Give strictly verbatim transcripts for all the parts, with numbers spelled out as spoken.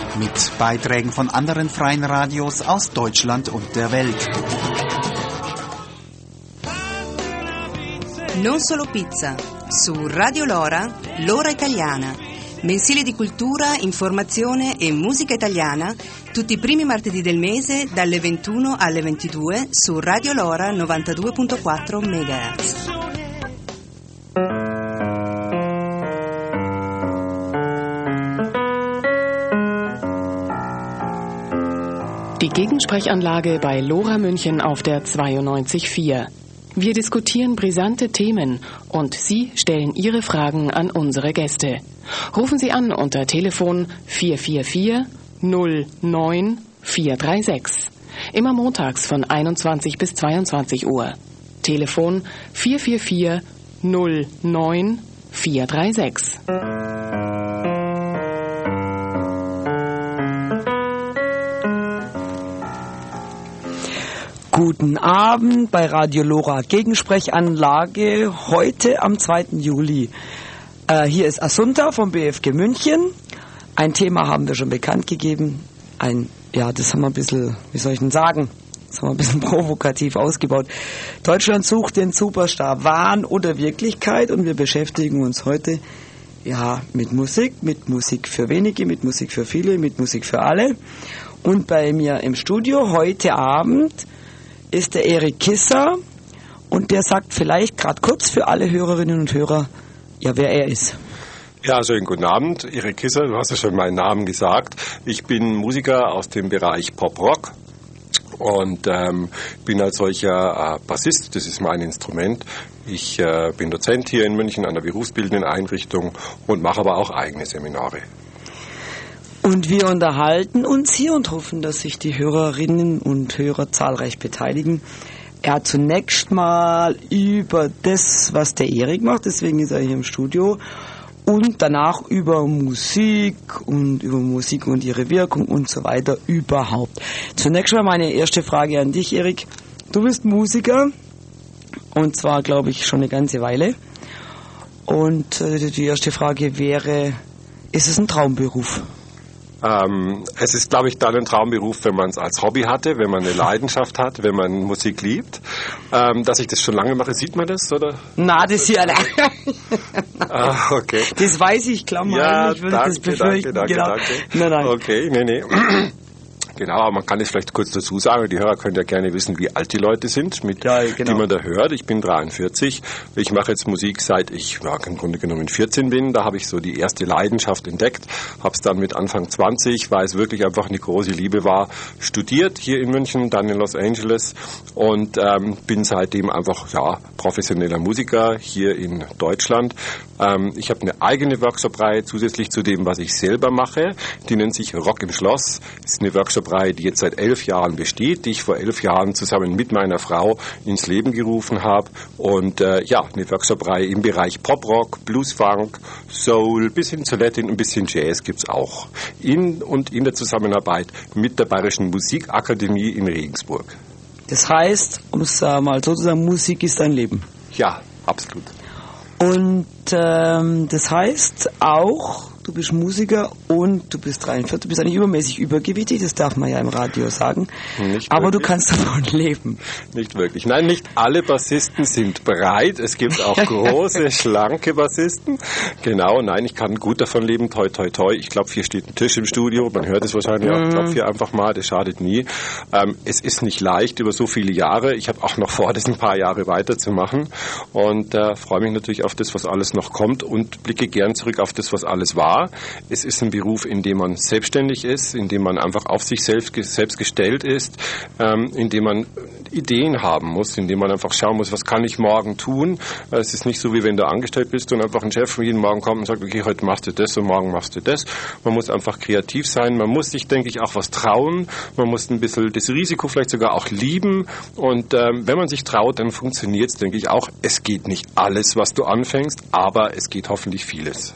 mit Beiträgen von anderen freien Radios aus Deutschland und der Welt. Non solo pizza, su Radio Lora, l'ora italiana, mensile di cultura, informazione e musica italiana, tutti i primi martedì del mese dalle ventuno alle ventidue su Radio Lora novantadue virgola quattro megahertz. Die Gegensprechanlage bei Lora München auf der zweiundneunzig Komma vier. Wir diskutieren brisante Themen und Sie stellen Ihre Fragen an unsere Gäste. Rufen Sie an unter Telefon vier vier vier null neun vier drei sechs. Immer montags von einundzwanzig bis zweiundzwanzig Uhr. Telefon vier vier vier null neun vier drei sechs. Guten Abend bei Radio Lora Gegensprechanlage, heute am zweiten Juli. Äh, hier ist Assunta vom B F G München. Ein Thema haben wir schon bekannt gegeben. Ein, ja, das haben wir ein bisschen, wie soll ich denn sagen, das haben wir ein bisschen provokativ ausgebaut. Deutschland sucht den Superstar, Wahn oder Wirklichkeit, und wir beschäftigen uns heute ja mit Musik, mit Musik für wenige, mit Musik für viele, mit Musik für alle. Und bei mir im Studio heute Abend ist der Erik Kisser, und der sagt vielleicht gerade kurz für alle Hörerinnen und Hörer, ja, wer er ist. Ja, schönen guten Abend. Erik Kisser, du hast ja schon meinen Namen gesagt. Ich bin Musiker aus dem Bereich Pop-Rock und ähm, bin als solcher äh, Bassist, das ist mein Instrument. Ich äh, bin Dozent hier in München an der berufsbildenden Einrichtung und mache aber auch eigene Seminare. Und wir unterhalten uns hier und hoffen, dass sich die Hörerinnen und Hörer zahlreich beteiligen. Ja, zunächst mal über das, was der Erik macht, deswegen ist er hier im Studio. Und danach über Musik und über Musik und ihre Wirkung und so weiter überhaupt. Zunächst mal meine erste Frage an dich, Erik. Du bist Musiker, und zwar, glaube ich, schon eine ganze Weile. Und äh, die erste Frage wäre, ist es ein Traumberuf? Ähm, es ist, glaube ich, dann ein Traumberuf, wenn man es als Hobby hatte, wenn man eine Leidenschaft hat, wenn man Musik liebt. Ähm, dass ich das schon lange mache, sieht man das, oder? Na, das hier allein. Ah, okay. Das weiß ich, Klammer. Ja, ich würde danke, das befürchten. danke, genau. danke, danke. Nein, nein. Okay, nee, nee. Genau, aber man kann es vielleicht kurz dazu sagen, die Hörer können ja gerne wissen, wie alt die Leute sind, mit, ja, genau. die man da hört. Ich bin dreiundvierzig, ich mache jetzt Musik seit ich ja, im Grunde genommen vierzehn bin, da habe ich so die erste Leidenschaft entdeckt, habe es dann mit Anfang zwanzig, weil es wirklich einfach eine große Liebe war, studiert hier in München, dann in Los Angeles und ähm, bin seitdem einfach ja professioneller Musiker hier in Deutschland. Ähm, ich habe eine eigene Workshop-Reihe zusätzlich zu dem, was ich selber mache, die nennt sich Rock im Schloss, das ist eine Workshop-Reihe, die jetzt seit elf Jahren besteht, die ich vor elf Jahren zusammen mit meiner Frau ins Leben gerufen habe. Und äh, ja, eine Workshop-Reihe im Bereich Pop-Rock, Blues-Funk, Soul, bis hin zu Latin, ein bisschen Jazz gibt's auch. In und in der Zusammenarbeit mit der Bayerischen Musikakademie in Regensburg. Das heißt, um es äh, mal so zu sagen, Musik ist dein Leben. Ja, absolut. Und ähm, das heißt auch, du bist Musiker und du bist dreiundvierzig, du bist eigentlich übermäßig übergewichtig, das darf man ja im Radio sagen. Nicht aber wirklich. Du kannst davon leben. Nicht wirklich. Nein, nicht alle Bassisten sind breit. Es gibt auch große, schlanke Bassisten. Genau, nein, ich kann gut davon leben. Toi, toi, toi. Ich glaube, hier steht ein Tisch im Studio. Man hört es wahrscheinlich auch. Ich klopfe hier einfach mal, das schadet nie. Ähm, es ist nicht leicht über so viele Jahre. Ich habe auch noch vor, das ein paar Jahre weiterzumachen. Und äh, freue mich natürlich auf das, was alles noch kommt und blicke gern zurück auf das, was alles war. Es ist ein Beruf, in dem man selbstständig ist, in dem man einfach auf sich selbst, selbst gestellt ist, ähm, in dem man Ideen haben muss, in dem man einfach schauen muss, was kann ich morgen tun. Es ist nicht so, wie wenn du angestellt bist und einfach ein Chef jeden Morgen kommt und sagt, okay, heute machst du das und morgen machst du das. Man muss einfach kreativ sein, man muss sich, denke ich, auch was trauen, man muss ein bisschen das Risiko vielleicht sogar auch lieben und ähm, wenn man sich traut, dann funktioniert es, denke ich, auch. Es geht nicht alles, was du anfängst, aber es geht hoffentlich vieles.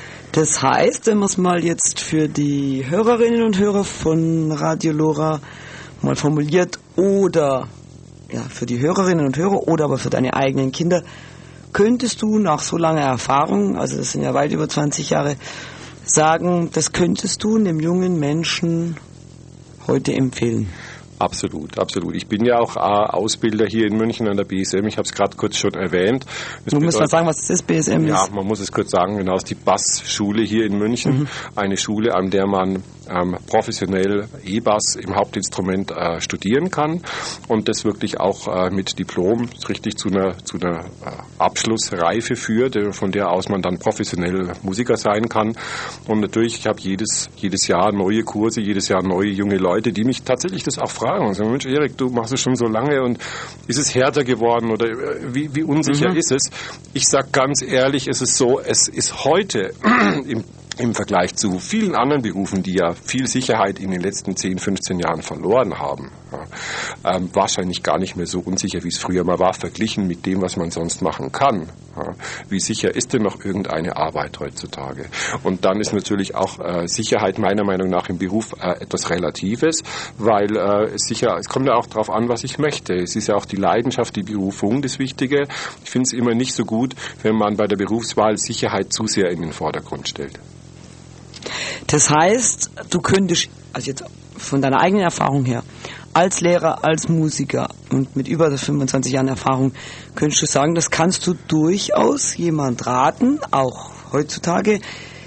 Das heißt, wenn man es mal jetzt für die Hörerinnen und Hörer von Radio Lora mal formuliert oder ja, für die Hörerinnen und Hörer oder aber für deine eigenen Kinder, könntest du nach so langer Erfahrung, also das sind ja weit über zwanzig Jahre, sagen, das könntest du einem jungen Menschen heute empfehlen? Absolut, absolut. Ich bin ja auch äh, Ausbilder hier in München an der B S M. Ich habe es gerade kurz schon erwähnt. Das du musst mal sagen, was das B S M ist. Ja, man muss es kurz sagen. Genau, es ist die Bassschule hier in München. Mhm. Eine Schule, an der man ähm, professionell E-Bass im Hauptinstrument äh, studieren kann und das wirklich auch äh, mit Diplom richtig zu einer, zu einer äh, Abschlussreife führt, äh, von der aus man dann professionell Musiker sein kann. Und natürlich, ich habe jedes, jedes Jahr neue Kurse, jedes Jahr neue junge Leute, die mich tatsächlich das auch fragen und sagen, Mensch, Erik, du machst es schon so lange und ist es härter geworden oder wie, wie unsicher mhm. ist es? Ich sage ganz ehrlich, es ist so, es ist heute im im Vergleich zu vielen anderen Berufen, die ja viel Sicherheit in den letzten zehn, fünfzehn Jahren verloren haben, ja, ähm, wahrscheinlich gar nicht mehr so unsicher, wie es früher mal war, verglichen mit dem, was man sonst machen kann. Ja, wie sicher ist denn noch irgendeine Arbeit heutzutage? Und dann ist natürlich auch äh, Sicherheit meiner Meinung nach im Beruf äh, etwas Relatives, weil äh, es sicher, es kommt ja auch darauf an, was ich möchte. Es ist ja auch die Leidenschaft, die Berufung das Wichtige. Ich finde es immer nicht so gut, wenn man bei der Berufswahl Sicherheit zu sehr in den Vordergrund stellt. Das heißt, du könntest, also jetzt von deiner eigenen Erfahrung her, als Lehrer, als Musiker und mit über fünfundzwanzig Jahren Erfahrung, könntest du sagen, das kannst du durchaus jemand raten, auch heutzutage.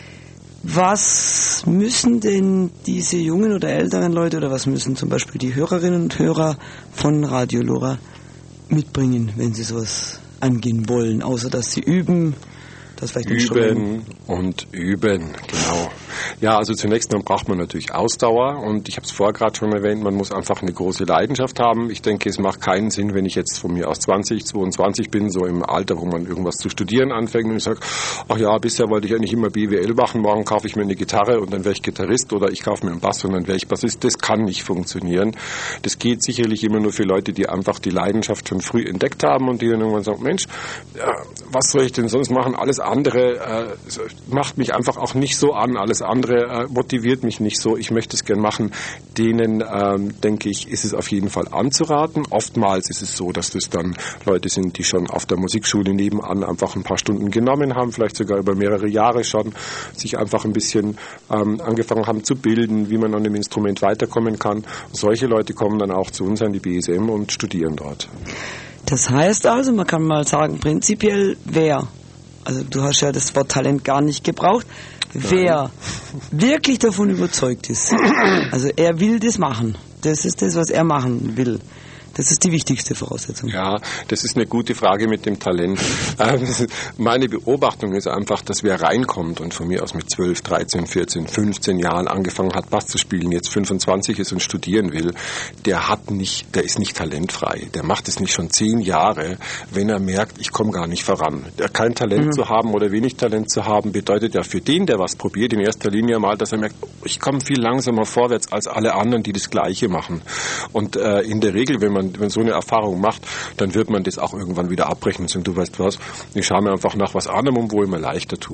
Was müssen denn diese jungen oder älteren Leute oder was müssen zum Beispiel die Hörerinnen und Hörer von Radio Lora mitbringen, wenn sie sowas angehen wollen, außer dass sie üben? Das Üben und üben, genau. Ja, also zunächst mal braucht man natürlich Ausdauer und ich habe es vorher gerade schon erwähnt, man muss einfach eine große Leidenschaft haben. Ich denke, es macht keinen Sinn, wenn ich jetzt von mir aus zwanzig, zweiundzwanzig bin, so im Alter, wo man irgendwas zu studieren anfängt und ich sage, ach ja, bisher wollte ich eigentlich immer B W L machen, morgen kaufe ich mir eine Gitarre und dann wäre ich Gitarrist oder ich kaufe mir einen Bass und dann wäre ich Bassist. Das kann nicht funktionieren. Das geht sicherlich immer nur für Leute, die einfach die Leidenschaft schon früh entdeckt haben und die dann irgendwann sagen, Mensch, ja, was soll ich denn sonst machen? Alles andere äh, macht mich einfach auch nicht so an, alles andere äh, motiviert mich nicht so, ich möchte es gern machen. Denen, ähm, denke ich, ist es auf jeden Fall anzuraten. Oftmals ist es so, dass das dann Leute sind, die schon auf der Musikschule nebenan einfach ein paar Stunden genommen haben, vielleicht sogar über mehrere Jahre schon, sich einfach ein bisschen ähm, angefangen haben zu bilden, wie man an dem Instrument weiterkommen kann. Solche Leute kommen dann auch zu uns an die B S M und studieren dort. Das heißt also, man kann mal sagen, prinzipiell wer, also du hast ja das Wort Talent gar nicht gebraucht, wer wirklich davon überzeugt ist, also er will das machen, das ist das, was er machen will. Das ist die wichtigste Voraussetzung. Ja, das ist eine gute Frage mit dem Talent. Ähm, meine Beobachtung ist einfach, dass wer reinkommt und von mir aus mit zwölf, dreizehn, vierzehn, fünfzehn Jahren angefangen hat, Bass zu spielen, jetzt fünfundzwanzig ist und studieren will, der hat nicht, der ist nicht talentfrei. Der macht es nicht schon zehn Jahre, wenn er merkt, ich komme gar nicht voran. Kein Talent mhm. zu haben oder wenig Talent zu haben, bedeutet ja für den, der was probiert, in erster Linie mal, dass er merkt, ich komme viel langsamer vorwärts als alle anderen, die das Gleiche machen. Und äh, in der Regel, wenn man Wenn man so eine Erfahrung macht, dann wird man das auch irgendwann wieder abbrechen und sagen, du weißt was, ich schaue mir einfach nach was anderem, wo ich mir leichter tue.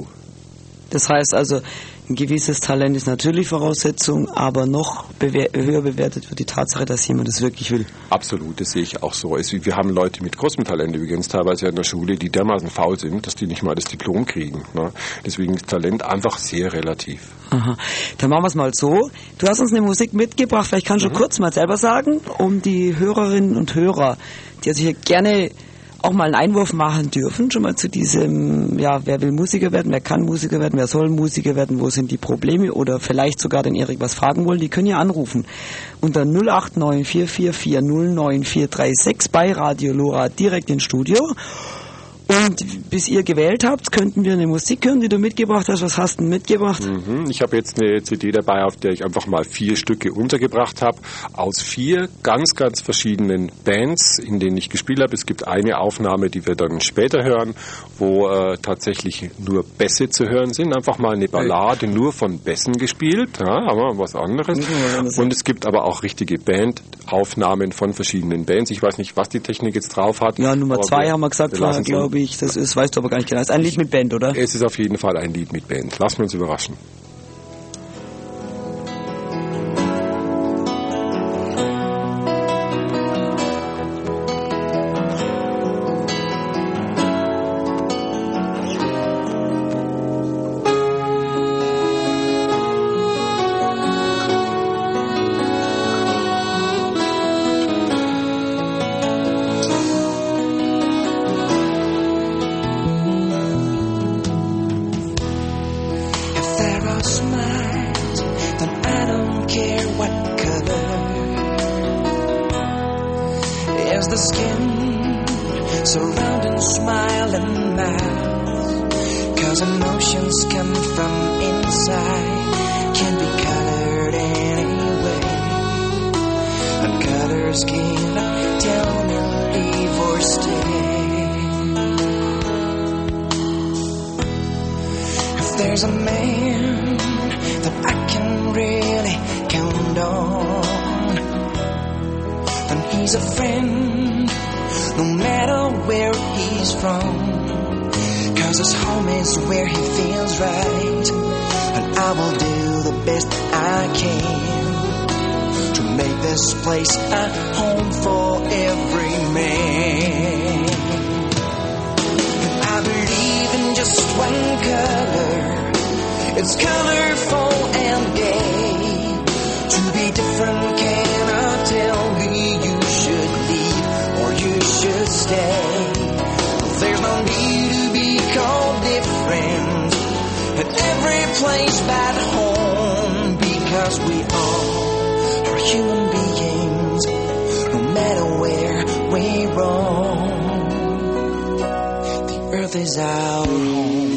Das heißt also, ein gewisses Talent ist natürlich Voraussetzung, aber noch bewer- höher bewertet wird die Tatsache, dass jemand es wirklich will. Absolut, das sehe ich auch so. Wir haben Leute mit großem Talent übrigens teilweise in der Schule, die dermaßen faul sind, dass die nicht mal das Diplom kriegen. Ne? Deswegen ist Talent einfach sehr relativ. Aha. Dann machen wir es mal so. Du hast uns eine Musik mitgebracht, vielleicht kannst du mhm. kurz mal selber sagen, um die Hörerinnen und Hörer, die sich hier gerne auch mal einen Einwurf machen dürfen, schon mal zu diesem, ja, wer will Musiker werden, wer kann Musiker werden, wer soll Musiker werden, wo sind die Probleme oder vielleicht sogar den Erik was fragen wollen, die können ja anrufen unter null acht neun vier vier vier null neun vier drei sechs bei Radio Lora direkt ins Studio. Und bis ihr gewählt habt, könnten wir eine Musik hören, die du mitgebracht hast. Was hast du denn mitgebracht? Mhm, ich habe jetzt eine C D dabei, auf der ich einfach mal vier Stücke untergebracht habe, aus vier ganz, ganz verschiedenen Bands, in denen ich gespielt habe. Es gibt eine Aufnahme, die wir dann später hören, wo äh, tatsächlich nur Bässe zu hören sind. Einfach mal eine Ballade nur von Bässen gespielt, ja, aber was anderes. Und es gibt aber auch richtige Bandaufnahmen von verschiedenen Bands. Ich weiß nicht, was die Technik jetzt drauf hat. Ja, Nummer zwei wir, haben wir gesagt, war, glaube ich. Ich, das ist, weißt du aber gar nicht genau. Es ist ein Lied mit Band, oder? Es ist auf jeden Fall ein Lied mit Band. Lassen wir uns überraschen. the skin surrounding smiling mouth, 'cause emotions come from inside, can be colored any way, and colors cannot tell me leave or stay. If there's a man that I can really count on, then he's a friend, no matter where he's from, 'cause his home is where he feels right, and I will do the best I can to make this place a home for every man. And I believe in just one color, it's colorful and gay. To be different cannot tell me you should leave or you should stay. There's no need to be called different at every place but home, because we all are human beings, no matter where we roam. The earth is our home.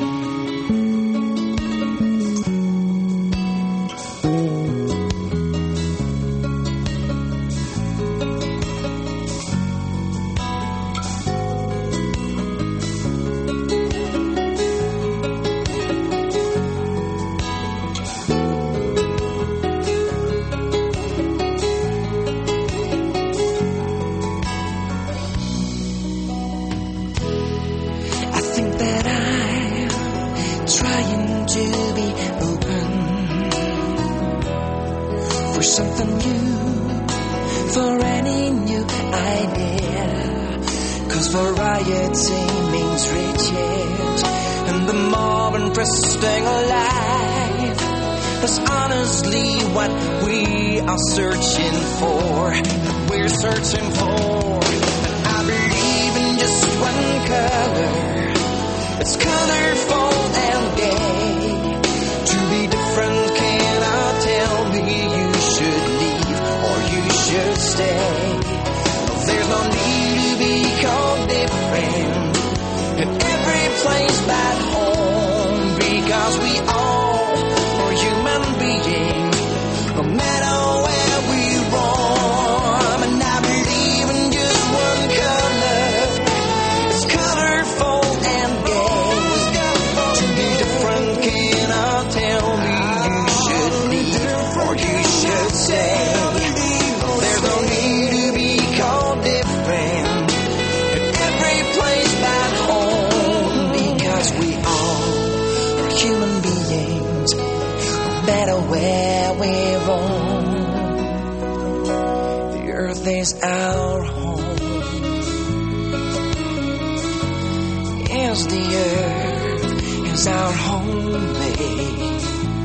Searching for, we're searching for. I believe in just one color, it's colorful and gay. To be different cannot tell me you should leave or you should stay. There's no need to be called different in every place but home, because we all are human beings, no matter where we roam. And I believe in just one color, it's colorful and gay. To be different cannot tell me you should leave or you should stay. There's no need to be called different in every place but home, because we all are human beings, no matter where we roam. The earth is our home. Yes, the earth is our home, babe.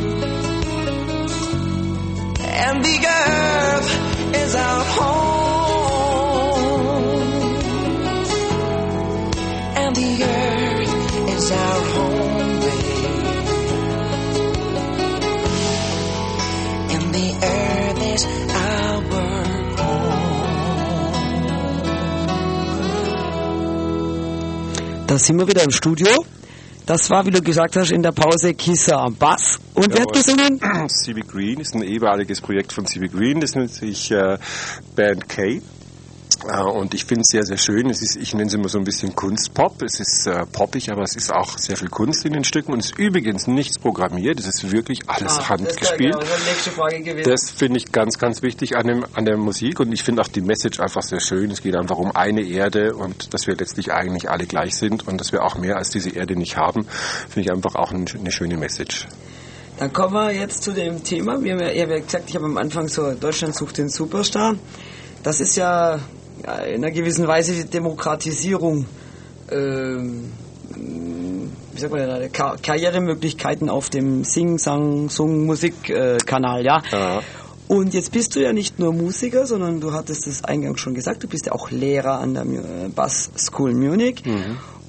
And the earth is our home. And the earth is our home, babe. And the earth is our home. Da sind wir wieder im Studio. Das war, wie du gesagt hast, in der Pause Kissa am Bass. Und wer hat gesungen? Civic Green ist ein ehemaliges Projekt von Civic Green, das nennt sich äh, Band K. Äh, und ich finde es sehr, sehr schön. Es ist, ich nenne es immer so ein bisschen Kunstpop. Es ist äh, poppig, aber es ist auch sehr viel Kunst in den Stücken. Und es ist übrigens nichts programmiert. Es ist wirklich alles ah, handgespielt. Das, genau, nächste Frage gewesen. Das finde ich ganz, ganz wichtig an, dem, an der Musik. Und ich finde auch die Message einfach sehr schön. Es geht einfach um eine Erde und dass wir letztlich eigentlich alle gleich sind und dass wir auch mehr als diese Erde nicht haben. Finde ich einfach auch eine, eine schöne Message. Dann kommen wir jetzt zu dem Thema. Wir haben ja, ich habe ja gesagt, ich habe am Anfang so Deutschland sucht den Superstar. Das ist ja, ja in einer gewissen Weise die Demokratisierung, ähm, wie sagt man denn, Kar- Karrieremöglichkeiten auf dem Sing, Sang, Sung, Musik-Kanal, ja. ja. Und jetzt bist du ja nicht nur Musiker, sondern du hattest es eingangs schon gesagt, du bist ja auch Lehrer an der Bass School Munich. Mhm.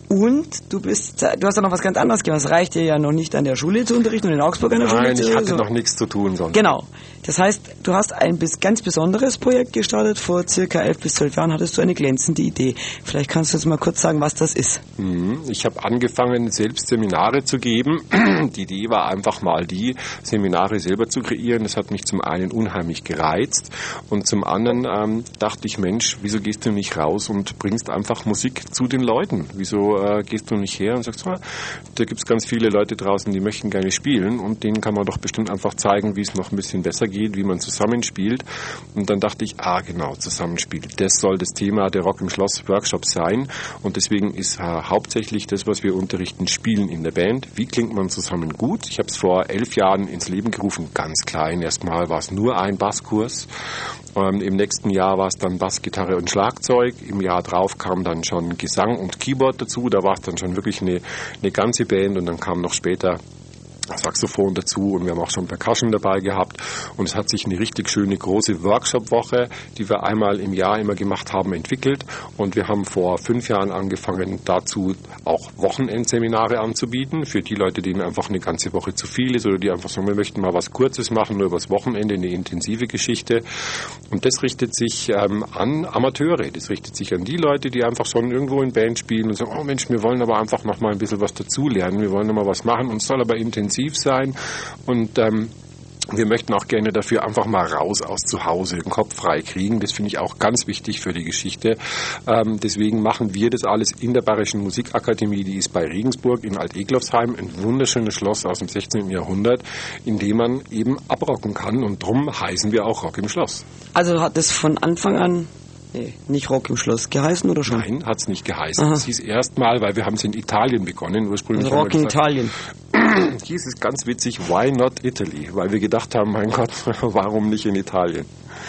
Und du bist, du hast ja noch was ganz anderes gemacht. Es reicht dir ja noch nicht an der Schule zu unterrichten und in Augsburg an der Schule. Nein, ich hatte so. noch nichts zu tun sonst. Genau. Das heißt, du hast ein bis ganz besonderes Projekt gestartet. Vor circa elf bis zwölf Jahren hattest du eine glänzende Idee. Vielleicht kannst du jetzt mal kurz sagen, was das ist. Ich habe angefangen, selbst Seminare zu geben. Die Idee war einfach mal die, Seminare selber zu kreieren. Das hat mich zum einen unheimlich gereizt und zum anderen ähm, dachte ich, Mensch, wieso gehst du nicht raus und bringst einfach Musik zu den Leuten? Wieso äh, gehst du nicht her und sagst, ah, da gibt es ganz viele Leute draußen, die möchten gerne spielen und denen kann man doch bestimmt einfach zeigen, wie es noch ein bisschen besser geht, wie man zusammenspielt. Und dann dachte ich, ah genau, Zusammenspiel. Das soll das Thema der Rock im Schloss Workshop sein und deswegen ist äh, hauptsächlich das, was wir unterrichten, Spielen in der Band. Wie klingt man zusammen gut? Ich habe es vor elf Jahren ins Leben gerufen, ganz klein. Erstmal war es nur ein Basskurs. Ähm, Im nächsten Jahr war es dann Bass, Gitarre und Schlagzeug. Im Jahr drauf kam dann schon Gesang und Keyboard dazu. Da war es dann schon wirklich eine, eine ganze Band und dann kam noch später Saxophon dazu und wir haben auch schon Percussion dabei gehabt und es hat sich eine richtig schöne große Workshop-Woche, die wir einmal im Jahr immer gemacht haben, entwickelt und wir haben vor fünf Jahren angefangen, dazu auch Wochenendseminare anzubieten für die Leute, denen einfach eine ganze Woche zu viel ist oder die einfach sagen, wir möchten mal was Kurzes machen, nur übers Wochenende, eine intensive Geschichte und das richtet sich ähm, an Amateure, das richtet sich an die Leute, die einfach schon irgendwo in Band spielen und sagen, oh Mensch, wir wollen aber einfach noch mal ein bisschen was dazulernen, wir wollen noch mal was machen und es soll aber intensiv sein und ähm, wir möchten auch gerne dafür einfach mal raus aus zu Hause, den Kopf frei kriegen. Das finde ich auch ganz wichtig für die Geschichte. Ähm, deswegen machen wir das alles in der Bayerischen Musikakademie, die ist bei Regensburg in Alt-Eglofsheim, ein wunderschönes Schloss aus dem sechzehnten Jahrhundert, in dem man eben abrocken kann und drum heißen wir auch Rock im Schloss. Also hat es von Anfang an Nee, nicht Rock im Schloss geheißen oder schon? Nein, hat es nicht geheißen. Es hieß erstmal, weil wir haben es in Italien begonnen. Ursprünglich Rock in Italien. Hieß es ganz witzig, why not Italy? Weil wir gedacht haben, mein Gott, warum nicht in Italien?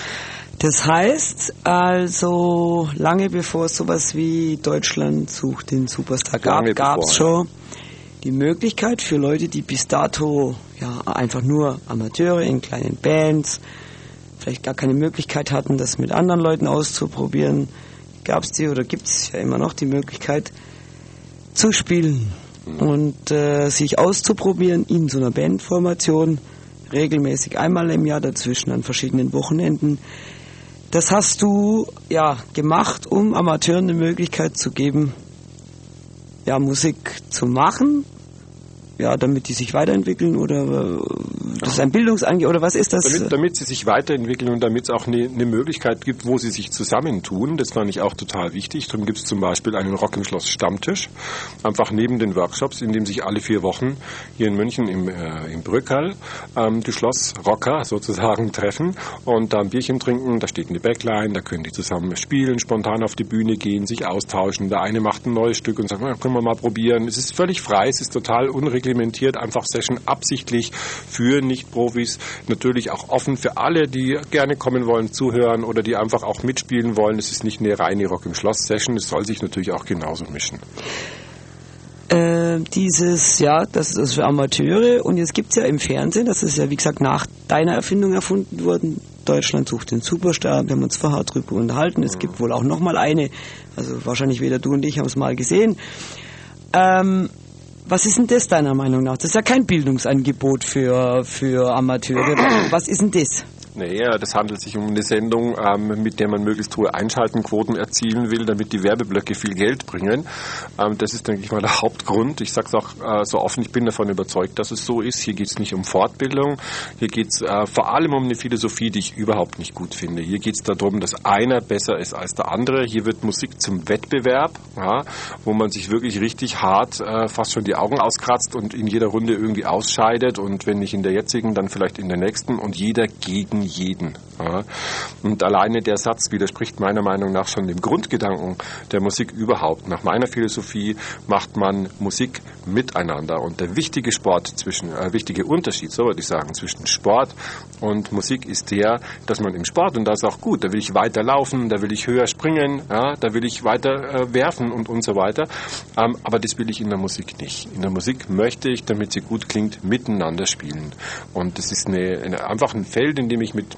Das heißt also, lange bevor es sowas wie Deutschland sucht den Superstar gab, gab es schon die Möglichkeit für Leute, die bis dato ja einfach nur Amateure in kleinen Bands vielleicht gar keine Möglichkeit hatten, das mit anderen Leuten auszuprobieren, gab es die oder gibt es ja immer noch die Möglichkeit zu spielen und äh, sich auszuprobieren in so einer Bandformation, regelmäßig einmal im Jahr dazwischen an verschiedenen Wochenenden. Das hast du ja gemacht, um Amateuren eine Möglichkeit zu geben, ja Musik zu machen, ja, damit die sich weiterentwickeln oder das ist ein Bildungsangebot oder was ist das? Damit, damit sie sich weiterentwickeln und damit es auch eine, eine Möglichkeit gibt, wo sie sich zusammentun. Das fand ich auch total wichtig. Darum gibt es zum Beispiel einen Rock im Schloss Stammtisch, einfach neben den Workshops, in dem sich alle vier Wochen hier in München im, äh, im Brückerl ähm, die Schlossrocker sozusagen treffen und da ein Bierchen trinken. Da steht eine Backline, da können die zusammen spielen, spontan auf die Bühne gehen, sich austauschen. Der eine macht ein neues Stück und sagt, na, können wir mal probieren. Es ist völlig frei, es ist total unreglementiert, einfach Session absichtlich für Nicht-Profis, natürlich auch offen für alle, die gerne kommen wollen, zuhören oder die einfach auch mitspielen wollen. Es ist nicht eine reine Rock im Schloss-Session, es soll sich natürlich auch genauso mischen. Äh, dieses, ja, das ist für Amateure und jetzt gibt es ja im Fernsehen, das ist ja wie gesagt nach deiner Erfindung erfunden worden, Deutschland sucht den Superstar, wir haben uns vorher drüber unterhalten, es gibt wohl auch nochmal eine, also wahrscheinlich weder du und ich haben es mal gesehen. Ähm, Was ist denn das deiner Meinung nach? Das ist ja kein Bildungsangebot für, für Amateure. Was ist denn das? Naja, das handelt sich um eine Sendung, ähm, mit der man möglichst hohe Einschaltenquoten erzielen will, damit die Werbeblöcke viel Geld bringen. Ähm, das ist, denke ich mal, der Hauptgrund. Ich sage es auch äh, so offen, ich bin davon überzeugt, dass es so ist. Hier geht es nicht um Fortbildung. Hier geht es äh, vor allem um eine Philosophie, die ich überhaupt nicht gut finde. Hier geht es darum, dass einer besser ist als der andere. Hier wird Musik zum Wettbewerb, ja, wo man sich wirklich richtig hart äh, fast schon die Augen auskratzt und in jeder Runde irgendwie ausscheidet und wenn nicht in der jetzigen, dann vielleicht in der nächsten und jeder gegen jeden. Ja. Und alleine der Satz widerspricht meiner Meinung nach schon dem Grundgedanken der Musik überhaupt. Nach meiner Philosophie macht man Musik miteinander und der wichtige Sport zwischen, äh, wichtige Unterschied, so würde ich sagen, zwischen Sport und Musik ist der, dass man im Sport, und das ist auch gut, da will ich weiter laufen, da will ich höher springen, ja, da will ich weiter äh, werfen und und so weiter, ähm, aber das will ich in der Musik nicht. In der Musik möchte ich, damit sie gut klingt, miteinander spielen und das ist eine, eine, einfach ein Feld, in dem ich mit, mit Achtung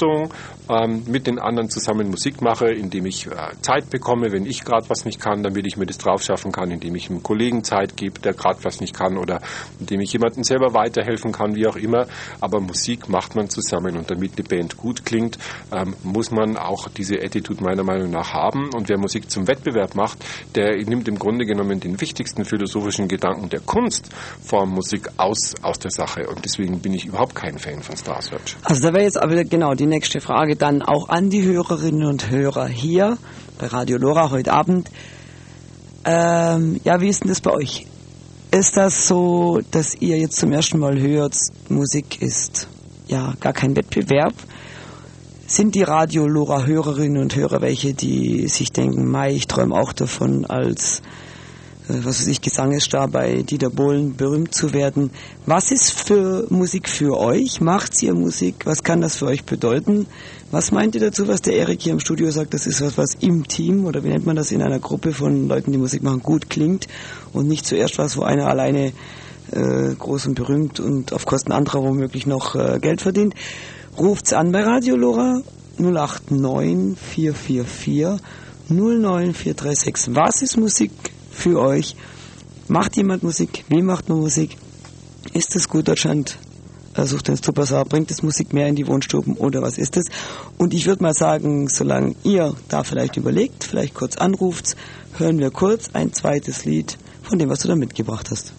Verantwortung, ähm, mit den anderen zusammen Musik mache, indem ich äh, Zeit bekomme, wenn ich gerade was nicht kann, damit ich mir das drauf schaffen kann, indem ich einem Kollegen Zeit gebe, der gerade was nicht kann, oder indem ich jemandem selber weiterhelfen kann, wie auch immer. Aber Musik macht man zusammen, und damit die Band gut klingt, ähm, muss man auch diese Attitude meiner Meinung nach haben. Und wer Musik zum Wettbewerb macht, der nimmt im Grunde genommen den wichtigsten philosophischen Gedanken der Kunstform Musik aus, aus der Sache. Und deswegen bin ich überhaupt kein Fan von Star Search. Also da wäre jetzt aber genau die nächste Frage dann auch an die Hörerinnen und Hörer hier bei Radio Lora heute Abend. Ähm, ja, wie ist denn das bei euch? Ist das so, dass ihr jetzt zum ersten Mal hört, Musik ist ja gar kein Wettbewerb? Sind die Radio Lora Hörerinnen und Hörer welche, die sich denken, Mai, ich träume auch davon, als äh, was weiß ich, Gesangesstar bei Dieter Bohlen berühmt zu werden? Was ist für Musik für euch? Macht ihr Musik? Was kann das für euch bedeuten? Was meint ihr dazu, was der Erik hier im Studio sagt? Das ist was, was im Team, oder wie nennt man das, in einer Gruppe von Leuten, die Musik machen, gut klingt und nicht zuerst was, wo einer alleine äh, groß und berühmt und auf Kosten anderer womöglich noch äh, Geld verdient. Ruft's an bei Radio Lora null acht neun vier vier vier null neun vier drei sechs. Was ist Musik für euch? Macht jemand Musik? Wie macht man Musik? Ist es gut, Deutschland äh, sucht den Superstar? Bringt es Musik mehr in die Wohnstuben oder was ist es? Und ich würde mal sagen, solange ihr da vielleicht überlegt, vielleicht kurz anruft, hören wir kurz ein zweites Lied von dem, was du da mitgebracht hast.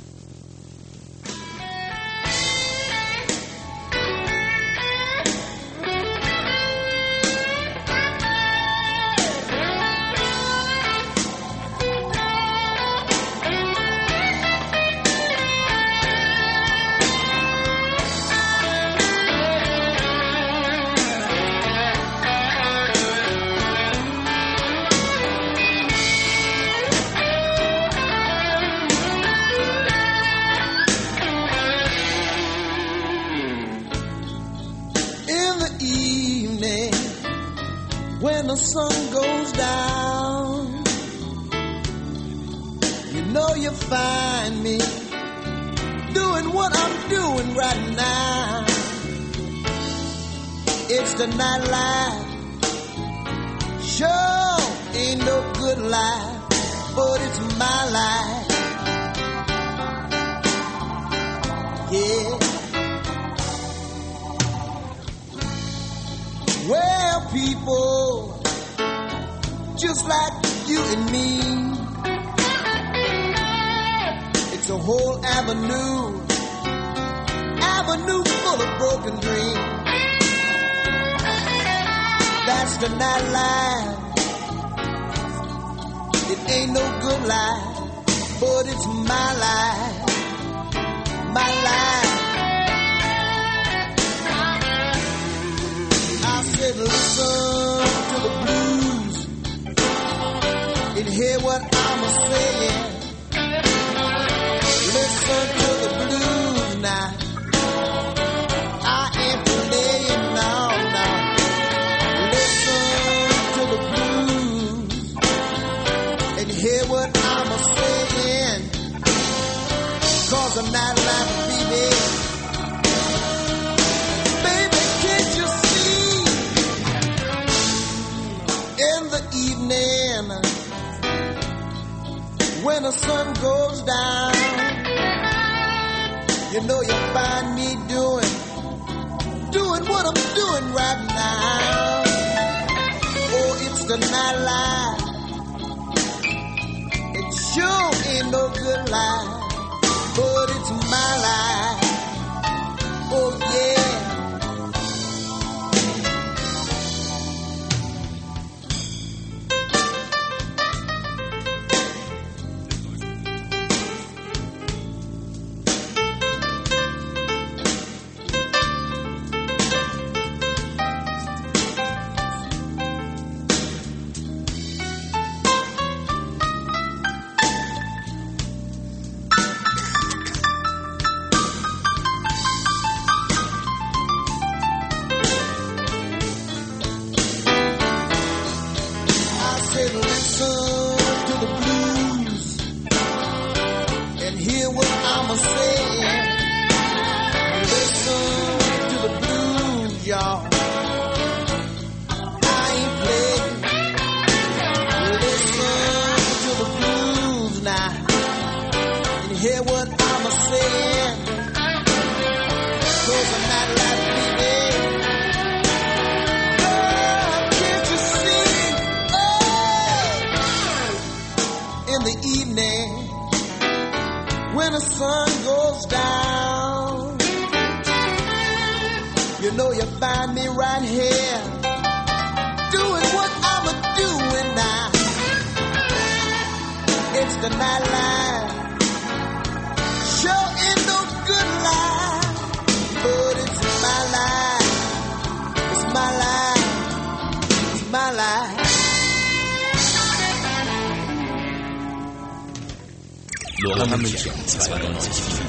me right here, doing what I'm a-doing now. It's the nightlife, sure ain't no good life, but it's my life, it's my life, it's my life. Lora München zweiundneunzig Komma vier.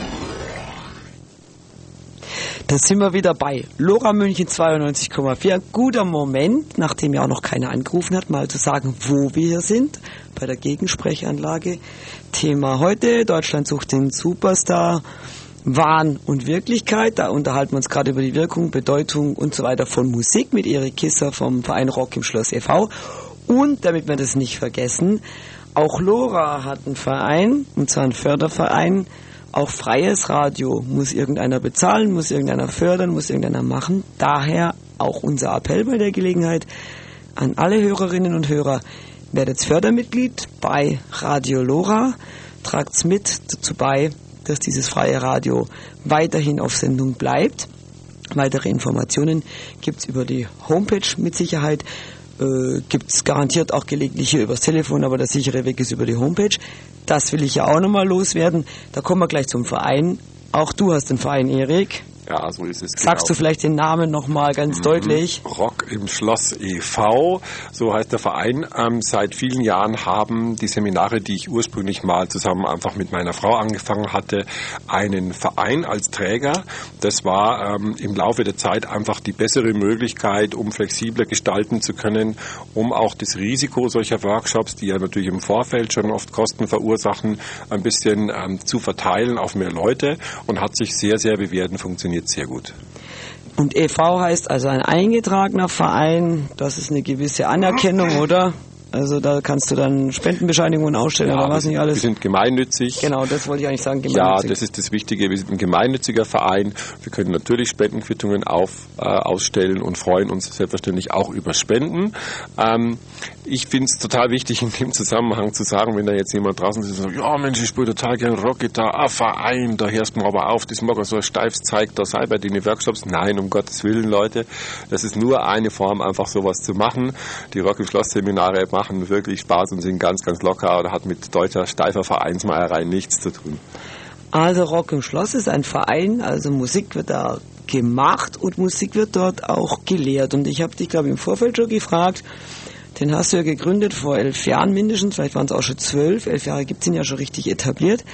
Da sind wir wieder bei Lora München zweiundneunzig Komma vier. Guter Moment, nachdem ja auch noch keiner angerufen hat, mal zu sagen, wo wir hier sind, bei der Gegensprechanlage. Thema heute, Deutschland sucht den Superstar, Wahn und Wirklichkeit. Da unterhalten wir uns gerade über die Wirkung, Bedeutung und so weiter von Musik mit Erik Kisser vom Verein Rock im Schloss e V. Und, damit wir das nicht vergessen, auch Lora hat einen Verein, und zwar einen Förderverein. Auch freies Radio muss irgendeiner bezahlen, muss irgendeiner fördern, muss irgendeiner machen. Daher auch unser Appell bei der Gelegenheit an alle Hörerinnen und Hörer. Werdet Fördermitglied bei Radio Lora, tragt's mit dazu bei, dass dieses freie Radio weiterhin auf Sendung bleibt. Weitere Informationen gibt's über die Homepage mit Sicherheit. Äh, gibt's garantiert auch gelegentlich hier übers Telefon, aber der sichere Weg ist über die Homepage. Das will ich ja auch nochmal loswerden. Da kommen wir gleich zum Verein. Auch du hast einen Verein, Erik. Ja, so ist es. Sagst genau. du vielleicht den Namen nochmal ganz mhm. deutlich? Rock im Schloss e V, so heißt der Verein. Ähm, seit vielen Jahren haben die Seminare, die ich ursprünglich mal zusammen einfach mit meiner Frau angefangen hatte, einen Verein als Träger. Das war ähm, im Laufe der Zeit einfach die bessere Möglichkeit, um flexibler gestalten zu können, um auch das Risiko solcher Workshops, die ja natürlich im Vorfeld schon oft Kosten verursachen, ein bisschen ähm, zu verteilen auf mehr Leute, und hat sich sehr, sehr bewährt und funktioniert sehr gut. Und e V heißt also ein eingetragener Verein, das ist eine gewisse Anerkennung, oder? Also da kannst du dann Spendenbescheinigungen ausstellen, ja, oder was nicht alles? Wir sind gemeinnützig. Genau, das wollte ich eigentlich sagen, gemeinnützig. Ja, das ist das Wichtige. Wir sind ein gemeinnütziger Verein. Wir können natürlich Spendenquittungen auf, äh, ausstellen und freuen uns selbstverständlich auch über Spenden. Ähm, ich finde es total wichtig, in dem Zusammenhang zu sagen, wenn da jetzt jemand draußen ist und sagt, ja Mensch, ich spiele total gerne Rockgitarre, ah, Verein, da hörst du mir aber auf, das mag er so ein steifes Zeug, da sei bei den Workshops. Nein, um Gottes Willen, Leute. Das ist nur eine Form, einfach sowas zu machen. Die Rock im Schloss Seminare machen wirklich Spaß und sind ganz, ganz locker, oder hat mit deutscher steifer Vereinsmeierei nichts zu tun. Also Rock im Schloss ist ein Verein, also Musik wird da gemacht und Musik wird dort auch gelehrt. Und ich habe dich, glaube ich, im Vorfeld schon gefragt, den hast du ja gegründet vor elf Jahren mindestens, vielleicht waren es auch schon zwölf, elf Jahre gibt es ihn ja schon richtig etabliert.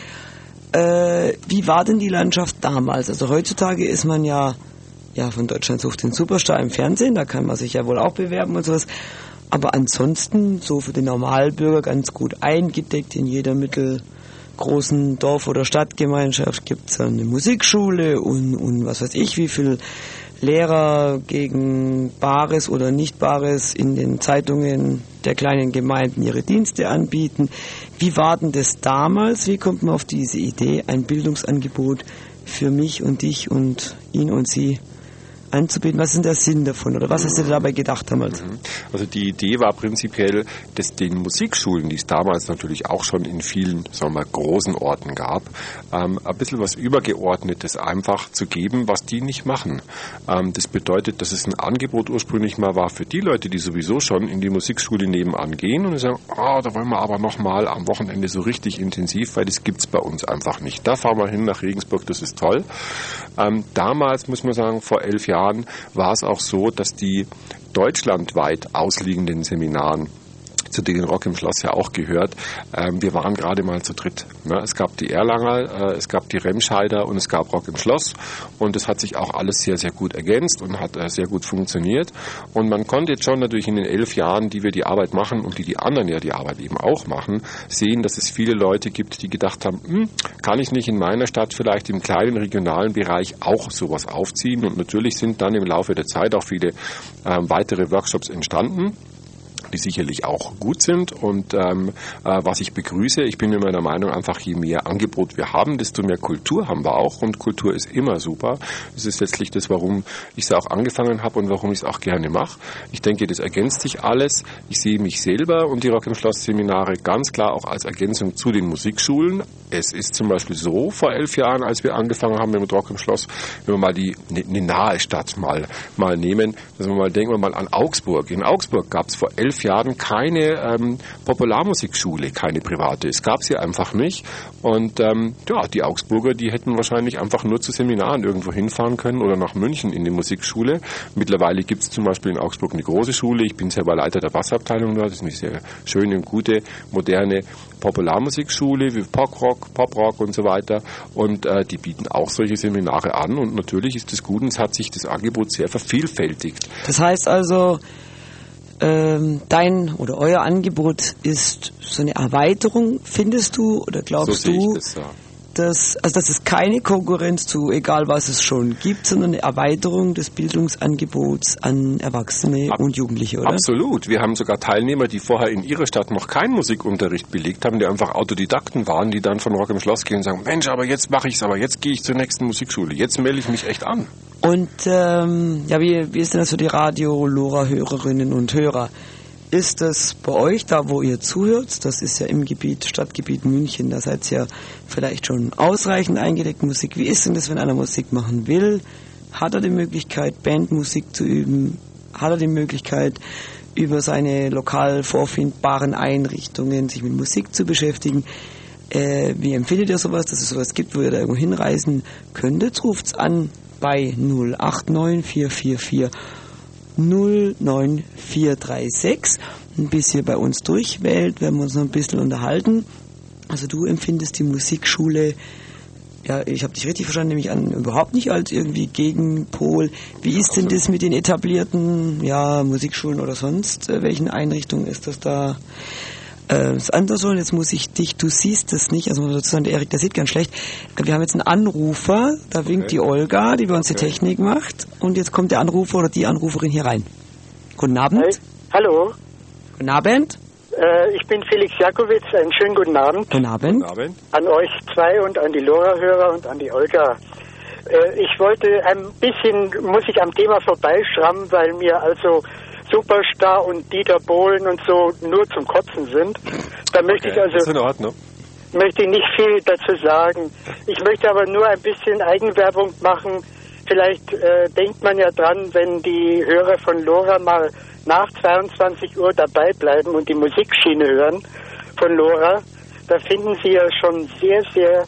Äh, wie war denn die Landschaft damals? Also heutzutage ist man ja, ja von Deutschland sucht den Superstar im Fernsehen, da kann man sich ja wohl auch bewerben und sowas. Aber ansonsten, so für den Normalbürger ganz gut eingedeckt, in jeder mittelgroßen Dorf- oder Stadtgemeinschaft gibt es eine Musikschule und, und was weiß ich, wie viel Lehrer gegen Bares oder Nicht-Bares in den Zeitungen der kleinen Gemeinden ihre Dienste anbieten. Wie war denn das damals? Wie kommt man auf diese Idee, ein Bildungsangebot für mich und dich und ihn und sie anzubieten? Was ist denn der Sinn davon? Oder was hast du dabei gedacht damals? Also die Idee war prinzipiell, dass den Musikschulen, die es damals natürlich auch schon in vielen, sagen wir mal, großen Orten gab, ähm, ein bisschen was Übergeordnetes einfach zu geben, was die nicht machen. Ähm, das bedeutet, dass es ein Angebot ursprünglich mal war für die Leute, die sowieso schon in die Musikschule nebenan gehen und sagen, oh, da wollen wir aber noch mal am Wochenende so richtig intensiv, weil das gibt's bei uns einfach nicht. Da fahren wir hin nach Regensburg, das ist toll. Ähm, damals, muss man sagen, vor elf Jahren war es auch so, dass die deutschlandweit ausliegenden Seminaren, zu denen Rock im Schloss ja auch gehört, ähm, wir waren gerade mal zu dritt. Ne? Es gab die Erlanger, äh, es gab die Remscheider und es gab Rock im Schloss, und es hat sich auch alles sehr, sehr gut ergänzt und hat äh, sehr gut funktioniert, und man konnte jetzt schon natürlich in den elf Jahren, die wir die Arbeit machen und die die anderen ja die Arbeit eben auch machen, sehen, dass es viele Leute gibt, die gedacht haben, hm, kann ich nicht in meiner Stadt vielleicht im kleinen regionalen Bereich auch sowas aufziehen, und natürlich sind dann im Laufe der Zeit auch viele äh, weitere Workshops entstanden. die sicherlich auch gut sind. Und ähm, äh, was ich begrüße, ich bin mir meiner Meinung einfach, je mehr Angebot wir haben, desto mehr Kultur haben wir auch. Und Kultur ist immer super. Das ist letztlich das, warum ich es auch angefangen habe und warum ich es auch gerne mache. Ich denke, das ergänzt sich alles. Ich sehe mich selber und die Rock im Schloss Seminare ganz klar auch als Ergänzung zu den Musikschulen. Es ist zum Beispiel so, vor elf Jahren, als wir angefangen haben mit Rock im Schloss, wenn wir mal die eine nahe Stadt mal, mal nehmen, dass wir mal denken wir mal an Augsburg. In Augsburg gab es vor elf Jahren keine ähm, Popularmusikschule, keine private. Es gab sie einfach nicht. Und ähm, ja, die Augsburger, die hätten wahrscheinlich einfach nur zu Seminaren irgendwo hinfahren können oder nach München in die Musikschule. Mittlerweile gibt es zum Beispiel in Augsburg eine große Schule. Ich bin selber Leiter der Bassabteilung dort. Das ist eine sehr schöne und gute, moderne Popularmusikschule wie Poprock, Poprock und so weiter. Und äh, die bieten auch solche Seminare an. Und natürlich ist das gut und es hat sich das Angebot sehr vervielfältigt. Das heißt also, ähm, dein oder euer Angebot ist so eine Erweiterung, findest du oder glaubst so du, das, ja. dass, also das ist keine Konkurrenz zu egal was es schon gibt, sondern eine Erweiterung des Bildungsangebots an Erwachsene Ab- und Jugendliche, oder? Absolut. Wir haben sogar Teilnehmer, die vorher in ihrer Stadt noch keinen Musikunterricht belegt haben, die einfach Autodidakten waren, die dann von Rock im Schloss gehen und sagen, Mensch, aber jetzt mache ich es, aber jetzt gehe ich zur nächsten Musikschule, jetzt melde ich mich echt an. Und ähm, ja, wie, wie ist denn das für die Radio-Lora-Hörerinnen und Hörer? Ist das bei euch, da wo ihr zuhört, das ist ja im Gebiet, Stadtgebiet München, da seid ihr ja vielleicht schon ausreichend eingedeckt Musik. Wie ist denn das, wenn einer Musik machen will? Hat er die Möglichkeit, Bandmusik zu üben? Hat er die Möglichkeit, über seine lokal vorfindbaren Einrichtungen sich mit Musik zu beschäftigen? Äh, wie empfindet ihr sowas, dass es sowas gibt, wo ihr da irgendwo hinreisen könntet? Ruft's an bei null acht neun vier vier vier null neun vier drei sechs. Und bis ihr bei uns durchwählt, werden wir uns noch ein bisschen unterhalten. Also du empfindest die Musikschule, ja, ich habe dich richtig verstanden, nämlich an überhaupt nicht als irgendwie Gegenpol. Wie ist denn das mit den etablierten, ja, Musikschulen oder sonst? Äh, welchen Einrichtungen ist das da? Äh, das andere so, jetzt muss ich dich, du siehst das nicht, also sozusagen der Erik, der sieht ganz schlecht. Wir haben jetzt einen Anrufer, da winkt okay. die Olga, die bei uns okay. die Technik macht. Und jetzt kommt der Anrufer oder die Anruferin hier rein. Guten Abend. Hey. Hallo. Guten Abend. Äh, ich bin Felix Jakowitz, einen schönen guten Abend. Guten Abend. Guten Abend. An euch zwei und an die Lora-Hörer und an die Olga. Äh, ich wollte ein bisschen, muss ich am Thema vorbeischrammen, weil mir also Superstar und Dieter Bohlen und so nur zum Kotzen sind. Da möchte okay, ich also ist in Ordnung. möchte ich nicht viel dazu sagen. Ich möchte aber nur ein bisschen Eigenwerbung machen. Vielleicht äh, denkt man ja dran, wenn die Hörer von Lora mal nach zweiundzwanzig Uhr dabei bleiben und die Musikschiene hören von Lora, da finden sie ja schon sehr, sehr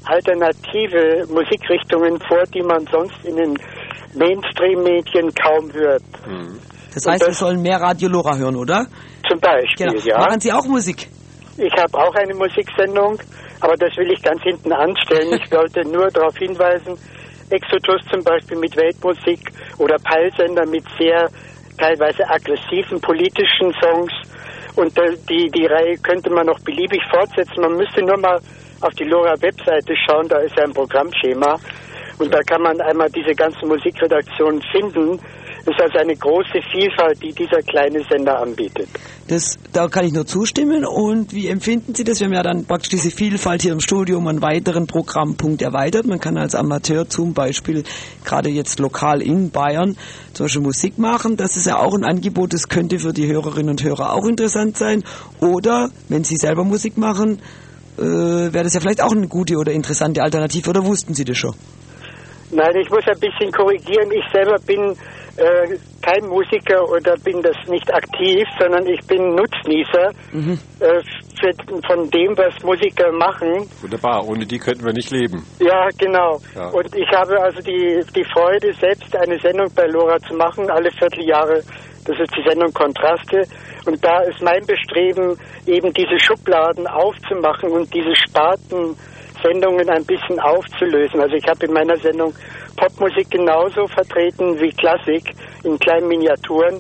alternative Musikrichtungen vor, die man sonst in den Mainstream-Medien kaum hört. Mhm. Das heißt, das, wir sollen mehr Radio Lora hören, oder? Zum Beispiel, genau. ja. Machen Sie auch Musik? Ich habe auch eine Musiksendung, aber das will ich ganz hinten anstellen. Ich wollte nur darauf hinweisen, Exodus zum Beispiel mit Weltmusik oder Peilsender mit sehr teilweise aggressiven politischen Songs. Und die, die Reihe könnte man noch beliebig fortsetzen. Man müsste nur mal auf die Lora-Webseite schauen, da ist ja ein Programmschema. Und da kann man einmal diese ganzen Musikredaktionen finden. Das ist also eine große Vielfalt, die dieser kleine Sender anbietet. Das, da kann ich nur zustimmen. Und wie empfinden Sie das? Wir haben ja dann praktisch diese Vielfalt hier im Studio um einen weiteren Programmpunkt erweitert. Man kann als Amateur zum Beispiel gerade jetzt lokal in Bayern zum Beispiel Musik machen. Das ist ja auch ein Angebot, das könnte für die Hörerinnen und Hörer auch interessant sein. Oder, wenn Sie selber Musik machen, äh, wäre das ja vielleicht auch eine gute oder interessante Alternative. Oder wussten Sie das schon? Nein, ich muss ein bisschen korrigieren. Ich selber bin äh, kein Musiker oder bin das nicht aktiv, sondern ich bin Nutznießer mhm. äh, für, von dem, was Musiker machen. Wunderbar, ohne die könnten wir nicht leben. Ja, genau. Ja. Und ich habe also die, die Freude, selbst eine Sendung bei Lora zu machen, alle Vierteljahre. Das ist die Sendung Kontraste. Und da ist mein Bestreben, eben diese Schubladen aufzumachen und diese Sparten Sendungen ein bisschen aufzulösen. Also ich habe in meiner Sendung Popmusik genauso vertreten wie Klassik in kleinen Miniaturen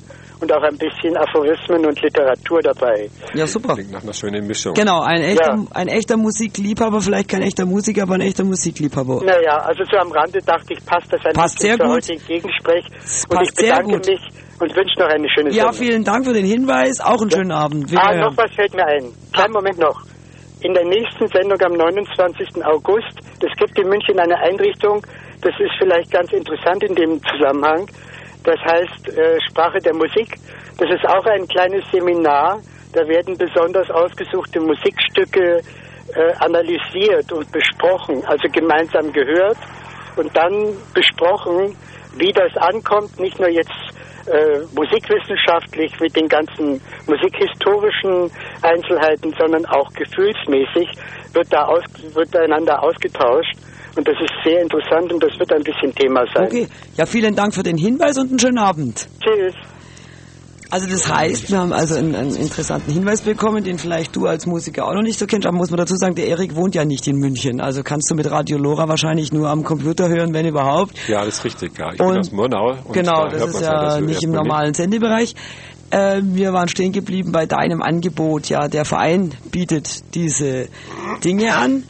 und auch ein bisschen Aphorismen und Literatur dabei. Ja, super. Klingt nach einer schönen Mischung. Genau, ein echter, Ja. ein echter Musikliebhaber, vielleicht kein echter Musiker, aber ein echter Musikliebhaber. Naja, also so am Rande dachte ich, passt das ein Passt bisschen sehr zu gut. heutigen Gegensprech. Es Und passt ich bedanke sehr gut. mich und wünsche noch eine schöne Ja, Sendung. vielen Dank für den Hinweis. Auch einen schönen Abend. Ah, Wiederhören. noch was fällt mir ein. Kleinen Moment noch. In der nächsten Sendung am neunundzwanzigsten August, es gibt in München eine Einrichtung, das ist vielleicht ganz interessant in dem Zusammenhang, das heißt äh, Sprache der Musik. Das ist auch ein kleines Seminar, da werden besonders ausgesuchte Musikstücke äh, analysiert und besprochen, also gemeinsam gehört und dann besprochen, wie das ankommt, nicht nur jetzt äh, musikwissenschaftlich mit den ganzen musikhistorischen Einzelheiten, sondern auch gefühlsmäßig wird da aus, wird einander ausgetauscht und das ist sehr interessant und das wird ein bisschen Thema sein. Okay, ja, vielen Dank für den Hinweis und einen schönen Abend. Tschüss. Also das heißt, wir haben also einen, einen interessanten Hinweis bekommen, den vielleicht du als Musiker auch noch nicht so kennst, aber muss man dazu sagen, der Erik wohnt ja nicht in München, also kannst du mit Radio Lora wahrscheinlich nur am Computer hören, wenn überhaupt. Ja, das ist richtig, ja. Ich Und bin aus Murnau. Und genau, da das hört ist man's ja das nicht im erstmal normalen Sendebereich. Äh, wir waren stehen geblieben bei deinem Angebot, ja, der Verein bietet diese Dinge an.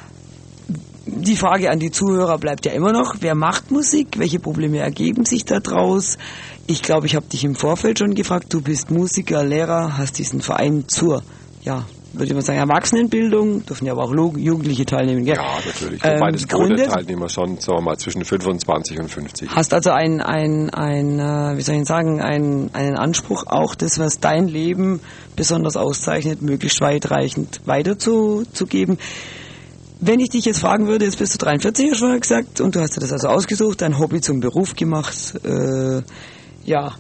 Die Frage an die Zuhörer bleibt ja immer noch, wer macht Musik, welche Probleme ergeben sich daraus? Ich glaube, ich habe dich im Vorfeld schon gefragt, du bist Musiker, Lehrer, hast diesen Verein zur, ja, würde man sagen, Erwachsenenbildung, dürfen ja aber auch Jugendliche teilnehmen, gell? Ja, natürlich. Ähm, Wobei das Gros der gegründet. Teilnehmer schon, sagen wir mal, zwischen fünfundzwanzig und fünfzig. Hast also ein, ein, ein, äh, wie soll ich sagen, ein, einen Anspruch, auch das, was dein Leben besonders auszeichnet, möglichst weitreichend weiterzugeben. Wenn ich dich jetzt fragen würde, jetzt bist du dreiundvierzig, hast du schon gesagt, und du hast dir das also ausgesucht, dein Hobby zum Beruf gemacht, äh, ja,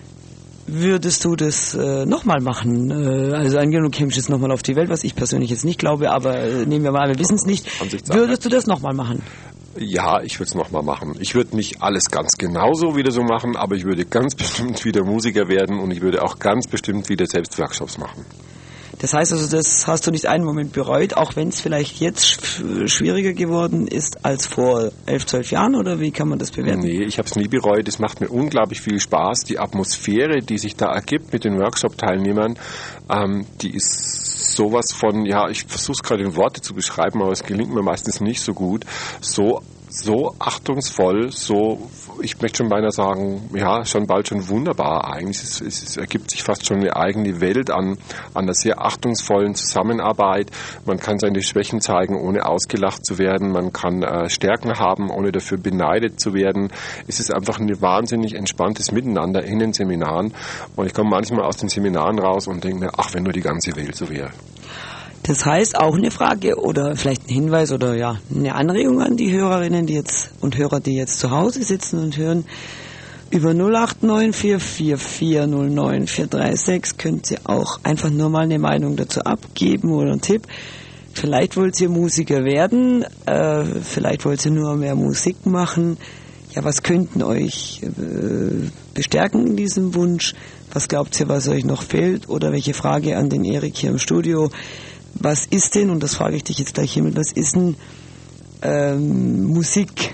würdest du das äh, nochmal machen? Äh, also angenommen, du kämst jetzt nochmal auf die Welt, was ich persönlich jetzt nicht glaube, aber äh, nehmen wir mal, wir wissen es nicht. Ansichtssache. Würdest du das nochmal machen? Ja, ich würde es nochmal machen. Ich würde nicht alles ganz genauso wieder so machen, aber ich würde ganz bestimmt wieder Musiker werden und ich würde auch ganz bestimmt wieder selbst Workshops machen. Das heißt also, das hast du nicht einen Moment bereut, auch wenn es vielleicht jetzt sch- schwieriger geworden ist als vor elf, zwölf Jahren, oder wie kann man das bewerten? Nee, ich habe es nie bereut. Es macht mir unglaublich viel Spaß. Die Atmosphäre, die sich da ergibt mit den Workshop-Teilnehmern, ähm, die ist sowas von, ja, ich versuche es gerade in Worte zu beschreiben, aber es gelingt mir meistens nicht so gut, so so achtungsvoll, so, ich möchte schon beinahe sagen, ja, schon bald schon wunderbar eigentlich. Es, es, es ergibt sich fast schon eine eigene Welt an, an einer sehr achtungsvollen Zusammenarbeit. Man kann seine Schwächen zeigen, ohne ausgelacht zu werden. Man kann äh, Stärken haben, ohne dafür beneidet zu werden. Es ist einfach ein wahnsinnig entspanntes Miteinander in den Seminaren. Und ich komme manchmal aus den Seminaren raus und denke mir, ach, wenn nur die ganze Welt so wäre. Das heißt, auch eine Frage oder vielleicht ein Hinweis oder ja, eine Anregung an die Hörerinnen, die jetzt und Hörer, die jetzt zu Hause sitzen und hören. Über null acht neun vier vier vier null neun vier drei sechs könnt ihr auch einfach nur mal eine Meinung dazu abgeben oder einen Tipp. Vielleicht wollt ihr Musiker werden, äh, vielleicht wollt ihr nur mehr Musik machen. Ja, was könnten euch äh, bestärken in diesem Wunsch? Was glaubt ihr, was euch noch fehlt? Oder welche Frage an den Erik hier im Studio? Was ist denn, und das frage ich dich jetzt gleich hiermit, was ist denn ähm, Musik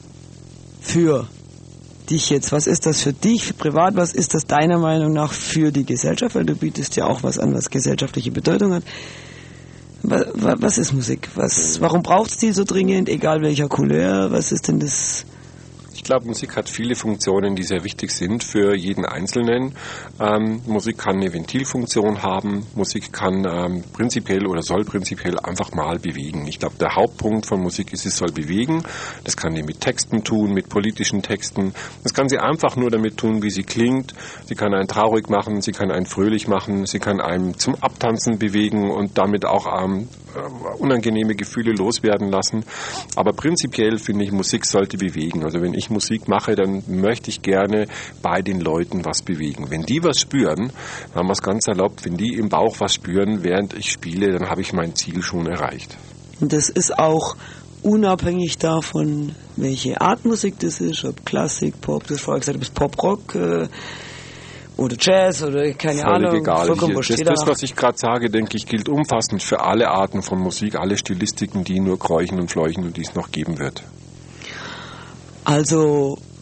für dich jetzt? Was ist das für dich, für privat? Was ist das deiner Meinung nach für die Gesellschaft? Weil du bietest ja auch was an, was gesellschaftliche Bedeutung hat. Was, was ist Musik? Was, warum braucht es die so dringend, egal welcher Couleur? Was ist denn das? Ich glaube, Musik hat viele Funktionen, die sehr wichtig sind für jeden Einzelnen. Ähm, Musik kann eine Ventilfunktion haben. Musik kann ähm, prinzipiell oder soll prinzipiell einfach mal bewegen. Ich glaube, der Hauptpunkt von Musik ist, es soll bewegen. Das kann die mit Texten tun, mit politischen Texten. Das kann sie einfach nur damit tun, wie sie klingt. Sie kann einen traurig machen, sie kann einen fröhlich machen, sie kann einen zum Abtanzen bewegen und damit auch ähm, unangenehme Gefühle loswerden lassen. Aber prinzipiell finde ich, Musik sollte bewegen. Also wenn ich Musik mache, dann möchte ich gerne bei den Leuten was bewegen. Wenn die was spüren, dann haben wir es ganz erlaubt, wenn die im Bauch was spüren, während ich spiele, dann habe ich mein Ziel schon erreicht. Und das ist auch unabhängig davon, welche Art Musik das ist, ob Klassik, Pop, du hast vorher gesagt, du bist Pop-Rock, äh, oder Jazz oder keine Völlig Ahnung. egal. Vollkommen Ich, das, das, was ich gerade sage, denke ich, gilt umfassend für alle Arten von Musik, alle Stilistiken, die nur kräuchen und fleuchen und die es noch geben wird. Also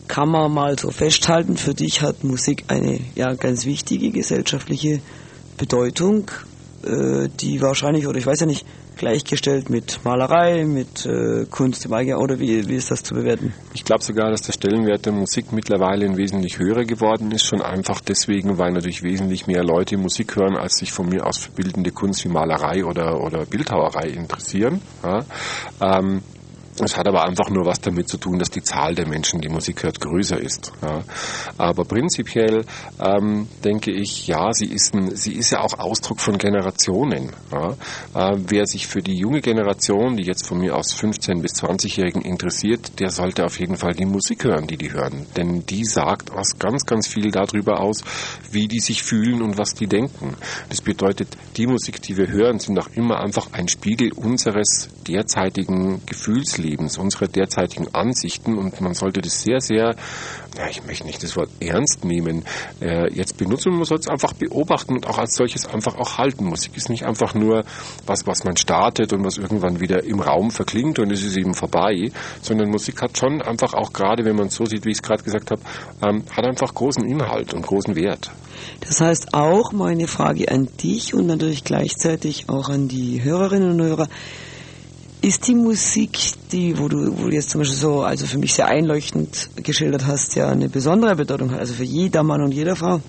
kann man mal so festhalten, für dich hat Musik eine ja ganz wichtige gesellschaftliche Bedeutung, äh, die wahrscheinlich, oder ich weiß ja nicht, gleichgestellt mit Malerei, mit äh, Kunst im Allgemeinen, oder wie, wie ist das zu bewerten? Ich glaube sogar, dass der Stellenwert der Musik mittlerweile ein wesentlich höherer geworden ist, schon einfach deswegen, weil natürlich wesentlich mehr Leute Musik hören, als sich von mir aus für bildende Kunst wie Malerei oder, oder Bildhauerei interessieren. Ja? Ähm, Es hat aber einfach nur was damit zu tun, dass die Zahl der Menschen, die Musik hört, größer ist. Ja. Aber prinzipiell ähm, denke ich, ja, sie ist, ein, sie ist ja auch Ausdruck von Generationen. Ja. Äh, wer sich für die junge Generation, die jetzt von mir aus fünfzehn- bis zwanzigjährigen interessiert, der sollte auf jeden Fall die Musik hören, die die hören. Denn die sagt was ganz, ganz viel darüber aus, wie die sich fühlen und was die denken. Das bedeutet, die Musik, die wir hören, sind auch immer einfach ein Spiegel unseres derzeitigen Gefühlslebens, unsere derzeitigen Ansichten, und man sollte das sehr, sehr, ja, ich möchte nicht das Wort ernst nehmen, äh, jetzt benutzen, man soll es einfach beobachten und auch als solches einfach auch halten. Musik ist nicht einfach nur was, was man startet und was irgendwann wieder im Raum verklingt und es ist eben vorbei, sondern Musik hat schon einfach auch, gerade wenn man es so sieht, wie ich es gerade gesagt habe, ähm, hat einfach großen Inhalt und großen Wert. Das heißt auch, meine Frage an dich und natürlich gleichzeitig auch an die Hörerinnen und Hörer, ist die Musik, die, wo du, wo du jetzt zum Beispiel so, also für mich sehr einleuchtend geschildert hast, ja eine besondere Bedeutung hat, also für jeder Mann und jede Frau,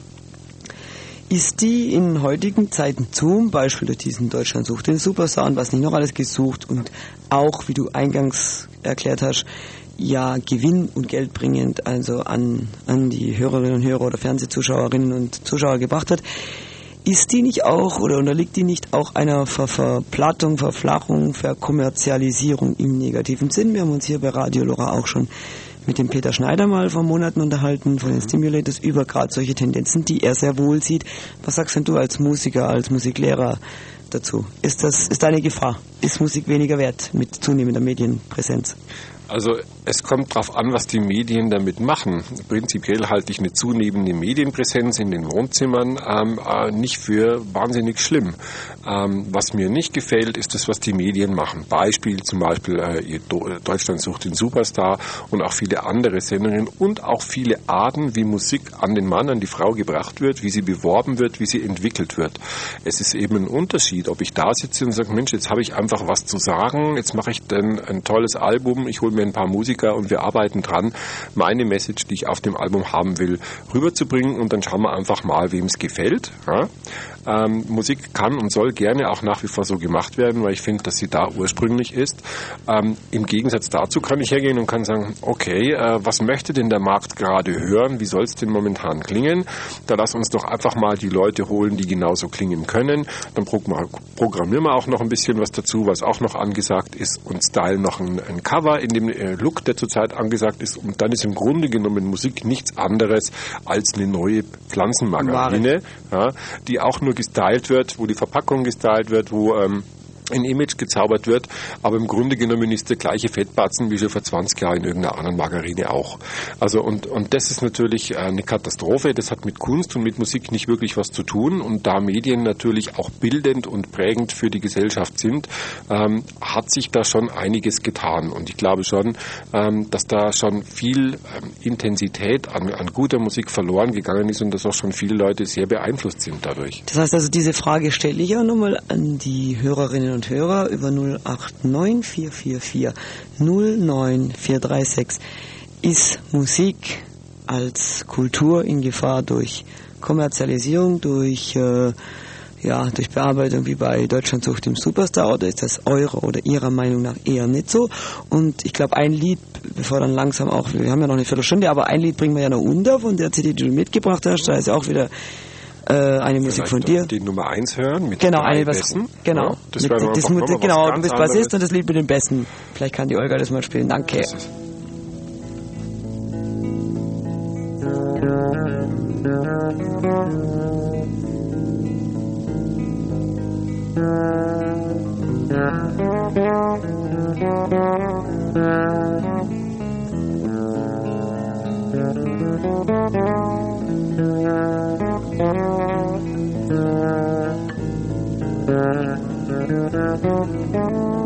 ist die in heutigen Zeiten zum Beispiel durch diesen Deutschland sucht den Superstar und was nicht noch alles gesucht und auch, wie du eingangs erklärt hast, ja gewinn- und geldbringend also an, an die Hörerinnen und Hörer oder Fernsehzuschauerinnen und Zuschauer gebracht hat, ist die nicht auch oder unterliegt die nicht auch einer Ver- Verplattung, Verflachung, Verkommerzialisierung im negativen Sinn? Wir haben uns hier bei Radio Lora auch schon mit dem Peter Schneider mal vor Monaten unterhalten, von den Stimulators, über gerade solche Tendenzen, die er sehr wohl sieht. Was sagst denn du als Musiker, als Musiklehrer dazu? Ist das, ist da eine Gefahr? Ist Musik weniger wert mit zunehmender Medienpräsenz? Also es kommt darauf an, was die Medien damit machen. Prinzipiell halte ich eine zunehmende Medienpräsenz in den Wohnzimmern ähm, äh, nicht für wahnsinnig schlimm. Ähm, was mir nicht gefällt, ist das, was die Medien machen. Beispiel zum Beispiel äh, Deutschland sucht den Superstar und auch viele andere Sendungen und auch viele Arten, wie Musik an den Mann, an die Frau gebracht wird, wie sie beworben wird, wie sie entwickelt wird. Es ist eben ein Unterschied, ob ich da sitze und sage, Mensch, jetzt habe ich einfach was zu sagen, jetzt mache ich dann ein tolles Album, ich hole mir ein paar Musiker und wir arbeiten dran, meine Message, die ich auf dem Album haben will, rüberzubringen, und dann schauen wir einfach mal, wem es gefällt. Ja? Ähm, Musik kann und soll gerne auch nach wie vor so gemacht werden, weil ich finde, dass sie da ursprünglich ist. Ähm, im Gegensatz dazu kann ich hergehen und kann sagen, okay, äh, was möchte denn der Markt gerade hören? Wie soll es denn momentan klingen? Da lass uns doch einfach mal die Leute holen, die genauso klingen können. Dann pro- programmieren wir auch noch ein bisschen was dazu, was auch noch angesagt ist, und stylen noch ein, ein Cover in dem äh, Look, der zurzeit angesagt ist, und dann ist im Grunde genommen Musik nichts anderes als eine neue Pflanzenmargarine, ja, die auch nur gestylt wird, wo die Verpackung gestylt wird, wo ähm, ein Image gezaubert wird, aber im Grunde genommen ist der gleiche Fettbatzen wie schon vor zwanzig Jahren in irgendeiner anderen Margarine auch. Also und, und das ist natürlich eine Katastrophe, das hat mit Kunst und mit Musik nicht wirklich was zu tun, und da Medien natürlich auch bildend und prägend für die Gesellschaft sind, ähm, hat sich da schon einiges getan, und ich glaube schon, ähm, dass da schon viel ähm, Intensität an, an guter Musik verloren gegangen ist und dass auch schon viele Leute sehr beeinflusst sind dadurch. Das heißt also, diese Frage stelle ich auch nochmal an die Hörerinnen und Hörer über null acht neun vier vier vier null neun vier drei sechs. Ist Musik als Kultur in Gefahr durch Kommerzialisierung, durch, äh, ja, durch Bearbeitung wie bei Deutschland sucht den Superstar, oder ist das eurer oder ihrer Meinung nach eher nicht so? Und ich glaube, ein Lied, bevor dann langsam auch, wir haben ja noch eine Viertelstunde, aber ein Lied bringen wir ja noch unter von der C D, die du mitgebracht hast. Da ist ja auch wieder Äh, eine Musik von dir. Die Nummer eins hören mit genau, drei eine Bässen. Genau, Ja, das mit, das das mit, mit, genau, du bist Bassist und das Lied mit den Bässen. Vielleicht kann die Olga das mal spielen. Danke.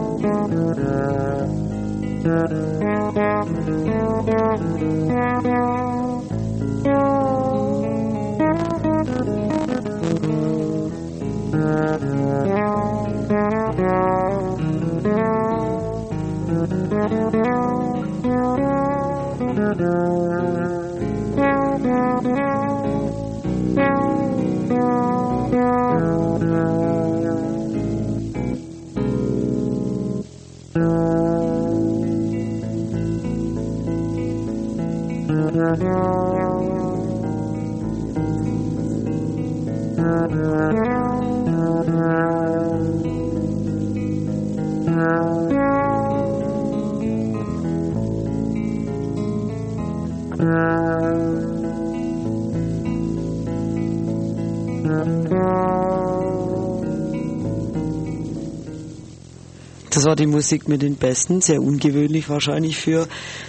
Thank you. Das war die Musik mit den Besten, sehr ungewöhnlich wahrscheinlich für,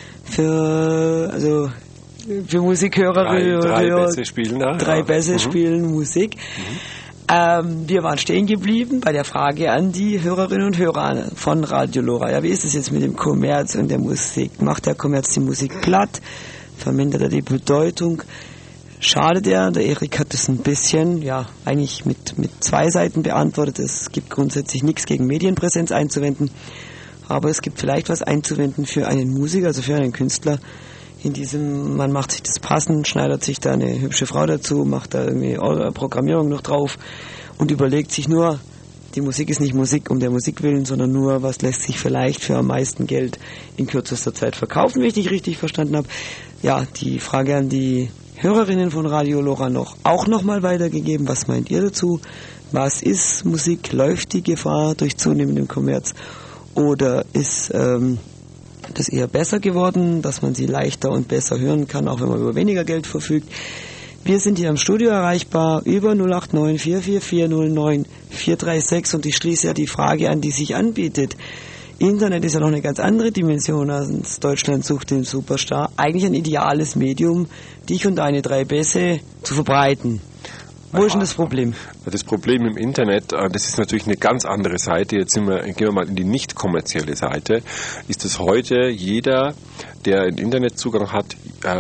für, also, für Musikhörerinnen drei, drei und Hörer. Bässe spielen da. Drei ja. Bässe mhm. spielen Musik. Mhm. Ähm, wir waren stehen geblieben bei der Frage an die Hörerinnen und Hörer von Radio Lora. Ja, wie ist es jetzt mit dem Kommerz und der Musik? Macht der Kommerz die Musik platt? Vermindert er die Bedeutung? Schadet er? Der Erik hat das ein bisschen, ja, eigentlich mit, mit zwei Seiten beantwortet. Es gibt grundsätzlich nichts gegen Medienpräsenz einzuwenden, aber es gibt vielleicht was einzuwenden für einen Musiker, also für einen Künstler. In diesem, man macht sich das passend, schneidet sich da eine hübsche Frau dazu, macht da irgendwie Programmierung noch drauf und überlegt sich nur, die Musik ist nicht Musik um der Musik willen, sondern nur, was lässt sich vielleicht für am meisten Geld in kürzester Zeit verkaufen, wenn ich dich richtig verstanden habe. Ja, die Frage an die Hörerinnen von Radio Lora noch auch nochmal weitergegeben. Was meint ihr dazu? Was ist Musik? Läuft die Gefahr durch zunehmenden Kommerz? Oder ist ähm, das eher besser geworden, dass man sie leichter und besser hören kann, auch wenn man über weniger Geld verfügt? Wir sind hier im Studio erreichbar über null acht neun vier vier vier null neun vier drei sechs und ich schließe ja die Frage an, die sich anbietet. Internet ist ja noch eine ganz andere Dimension als Deutschland sucht den Superstar. Eigentlich ein ideales Medium, dich und deine drei Bässe zu verbreiten. Wo ist denn das Problem? Das Problem im Internet, das ist natürlich eine ganz andere Seite. Jetzt sind wir, gehen wir mal in die nicht kommerzielle Seite. Ist es heute jeder, der einen Internetzugang hat,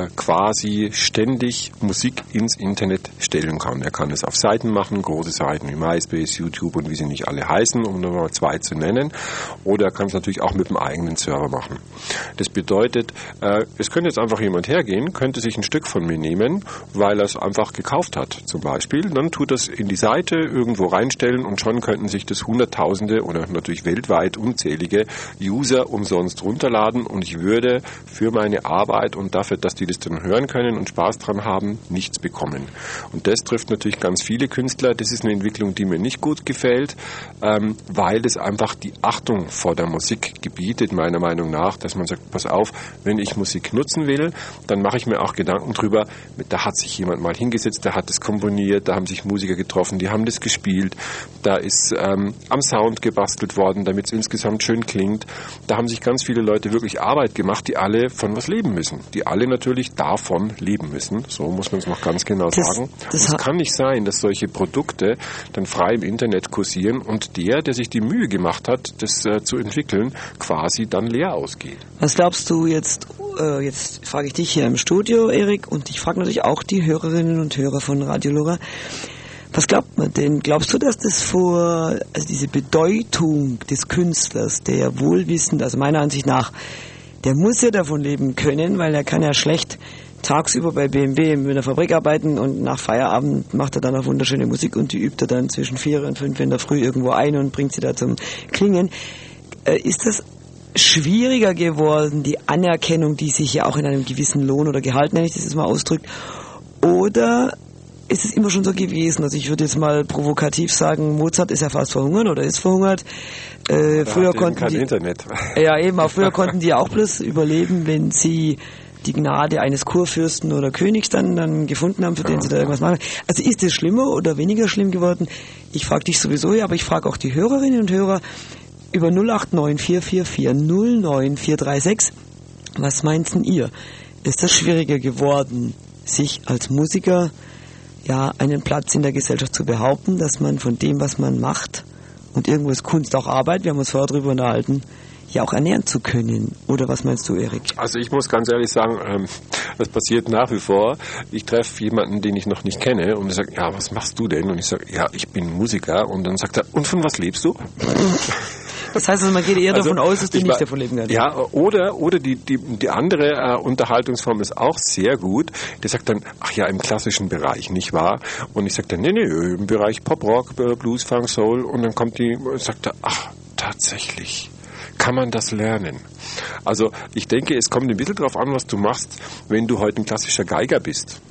quasi ständig Musik ins Internet stellen kann. Er kann es auf Seiten machen, große Seiten wie MySpace, YouTube und wie sie nicht alle heißen, um nur mal zwei zu nennen. Oder er kann es natürlich auch mit dem eigenen Server machen. Das bedeutet, es könnte jetzt einfach jemand hergehen, könnte sich ein Stück von mir nehmen, weil er es einfach gekauft hat, zum Beispiel. Dann tut das in die Seite irgendwo reinstellen und schon könnten sich das Hunderttausende oder natürlich weltweit unzählige User umsonst runterladen und ich würde für meine Arbeit und dafür, dass die das dann hören können und Spaß dran haben, nichts bekommen. Und das trifft natürlich ganz viele Künstler. Das ist eine Entwicklung, die mir nicht gut gefällt, ähm, weil es einfach die Achtung vor der Musik gebietet, meiner Meinung nach, dass man sagt, pass auf, wenn ich Musik nutzen will, dann mache ich mir auch Gedanken drüber, da hat sich jemand mal hingesetzt, der hat das komponiert, da haben sich Musiker getroffen, die haben das gespielt, da ist ähm, am Sound gebastelt worden, damit es insgesamt schön klingt. Da haben sich ganz viele Leute wirklich Arbeit gemacht, die alle von was leben müssen, die alle natürlich davon leben müssen. So muss man es noch ganz genau das, sagen. Das es kann nicht sein, dass solche Produkte dann frei im Internet kursieren und der, der sich die Mühe gemacht hat, das äh, zu entwickeln, quasi dann leer ausgeht. Was glaubst du jetzt, äh, jetzt frage ich dich hier im Studio, Erik, und ich frage natürlich auch die Hörerinnen und Hörer von Radio Lora, was glaubt man denn? Glaubst du, dass das vor, also diese Bedeutung des Künstlers, der wohlwissend, also meiner Ansicht nach, der muss ja davon leben können, weil er kann ja schlecht tagsüber bei B M W in der Fabrik arbeiten und nach Feierabend macht er dann auch wunderschöne Musik und die übt er dann zwischen vier und fünf in der Früh irgendwo ein und bringt sie da zum Klingen. Äh, ist das schwieriger geworden, die Anerkennung, die sich ja auch in einem gewissen Lohn oder Gehalt, nenne ich das jetzt mal, ausdrückt, oder ist es immer schon so gewesen? Also ich würde jetzt mal provokativ sagen, Mozart ist ja fast verhungert oder ist verhungert. Äh, früher konnten kein die, Internet. Ja, eben, auch früher konnten die auch bloß überleben, wenn sie die Gnade eines Kurfürsten oder Königs dann, dann gefunden haben, für den sie da irgendwas machen. Also ist es schlimmer oder weniger schlimm geworden? Ich frage dich sowieso, ja, aber ich frage auch die Hörerinnen und Hörer über null acht neun vier vier vier null neun vier drei sechs. Was meint denn ihr? Ist das schwieriger geworden, sich als Musiker ja einen Platz in der Gesellschaft zu behaupten, dass man von dem, was man macht, und irgendwo ist Kunst auch Arbeit, wir haben uns vorher darüber unterhalten, ja auch ernähren zu können? Oder was meinst du, Erik? Also ich muss ganz ehrlich sagen, ähm, das passiert nach wie vor. Ich treffe jemanden, den ich noch nicht kenne und er sagt, ja, was machst du denn? Und ich sage, ja, ich bin Musiker. Und dann sagt er, und von was lebst du? Das heißt also, man geht eher also, davon aus, dass du nicht war, davon leben kannst. Ja, oder, oder die, die, die andere äh, Unterhaltungsform ist auch sehr gut. Der sagt dann, ach ja, im klassischen Bereich, nicht wahr? Und ich sage dann, nee, nee, im Bereich Pop, Rock, Blues, Funk, Soul. Und dann kommt die, sagt er, ach, tatsächlich. Kann man das lernen? Also ich denke, es kommt ein bisschen drauf an, was du machst, wenn du heute ein klassischer Geiger bist.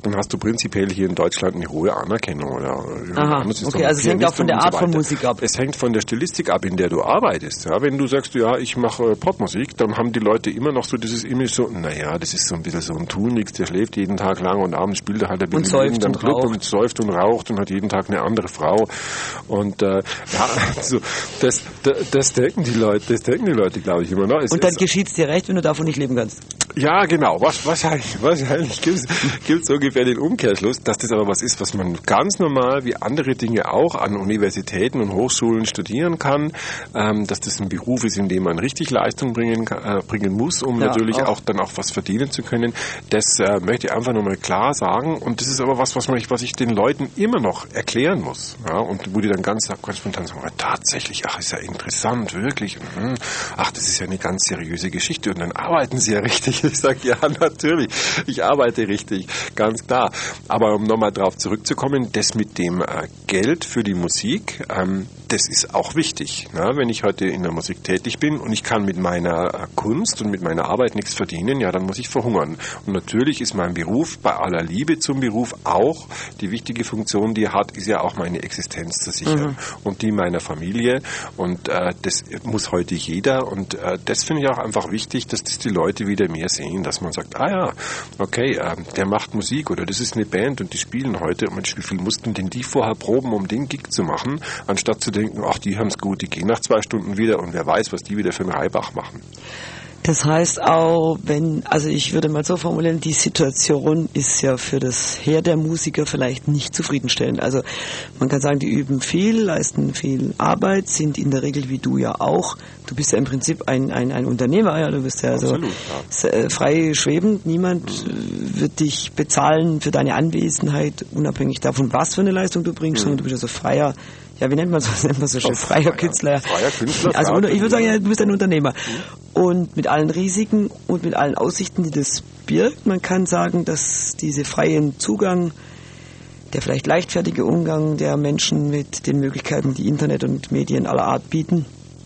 dann hast du prinzipiell hier in Deutschland eine hohe Anerkennung. Oder Aha, okay, also es hängt auch von der Art so von Musik ab. Es hängt von der Stilistik ab, in der du arbeitest. Ja, wenn du sagst, ja, ich mache Popmusik, dann haben die Leute immer noch so dieses Image so, naja, das ist so ein bisschen so ein Tunix, der schläft jeden Tag lang und abends spielt er halt ein bisschen und säuft und Club raucht. und säuft und raucht und hat jeden Tag eine andere Frau. Und äh, ja, also das, das, das denken die Leute, das denken die Leute, glaube ich, immer noch. Es und dann geschieht es dir recht, wenn du davon nicht leben kannst. Ja, genau. Was, wahrscheinlich, wahrscheinlich gibt es ungefähr den Umkehrschluss, dass das aber was ist, was man ganz normal wie andere Dinge auch an Universitäten und Hochschulen studieren kann, ähm, dass das ein Beruf ist, in dem man richtig Leistung bringen, äh, bringen muss, um ja, natürlich auch. auch dann auch was verdienen zu können. Das äh, möchte ich einfach nochmal klar sagen. Und das ist aber was, was, man, was ich den Leuten immer noch erklären muss. Ja? Und wo die dann ganz, ganz spontan sagen, tatsächlich, ach, ist ja interessant, wirklich. Mhm. Ach, das ist ja eine ganz seriöse Geschichte. Und dann arbeiten sie ja richtig. Ich sage, ja, natürlich, ich arbeite richtig, ganz klar. Aber um nochmal drauf zurückzukommen, das mit dem äh, Geld für die Musik, ähm, das ist auch wichtig. Ne? Wenn ich heute in der Musik tätig bin und ich kann mit meiner äh, Kunst und mit meiner Arbeit nichts verdienen, ja, dann muss ich verhungern. Und natürlich ist mein Beruf, bei aller Liebe zum Beruf, auch die wichtige Funktion, die er hat, ist ja auch meine Existenz zu sichern. Mhm. Und die meiner Familie. Und äh, das muss heute jeder. Und äh, das finde ich auch einfach wichtig, dass das die Leute wieder mehr sehen, dass man sagt, ah ja, okay, äh, der macht Musik oder das ist eine Band und die spielen heute. Und wie viel mussten denn die vorher proben, um den Gig zu machen, anstatt zu denken, ach, die haben es gut, die gehen nach zwei Stunden wieder und wer weiß, was die wieder für einen Reibach machen. Das heißt auch, wenn, also ich würde mal so formulieren, die Situation ist ja für das Heer der Musiker vielleicht nicht zufriedenstellend. Also man kann sagen, die üben viel, leisten viel Arbeit, sind in der Regel wie du ja auch. Du bist ja im Prinzip ein, ein, ein Unternehmer, ja, du bist ja so Absolut, ja. frei schwebend. Niemand mhm. wird dich bezahlen für deine Anwesenheit, unabhängig davon, was für eine Leistung du bringst, mhm. sondern du bist ja so freier, ja, wie nennt man so, nennt man so schön, freier, freier Künstler. Freier Künstler. Also ich würde sagen, ja, du bist ein Unternehmer. Mhm. Und mit allen Risiken und mit allen Aussichten, die das birgt, man kann sagen, dass diese freien Zugang, der vielleicht leichtfertige Umgang der Menschen mit den Möglichkeiten, die Internet und Medien aller Art bieten,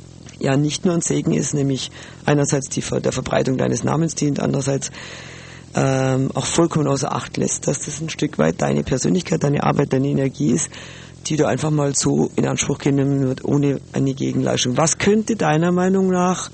ja nicht nur ein Segen ist, nämlich einerseits die, der Verbreitung deines Namens dient, andererseits ähm, auch vollkommen außer Acht lässt, dass das ein Stück weit deine Persönlichkeit, deine Arbeit, deine Energie ist, die du einfach mal so in Anspruch genommen wird, ohne eine Gegenleistung. Was könnte deiner Meinung nach,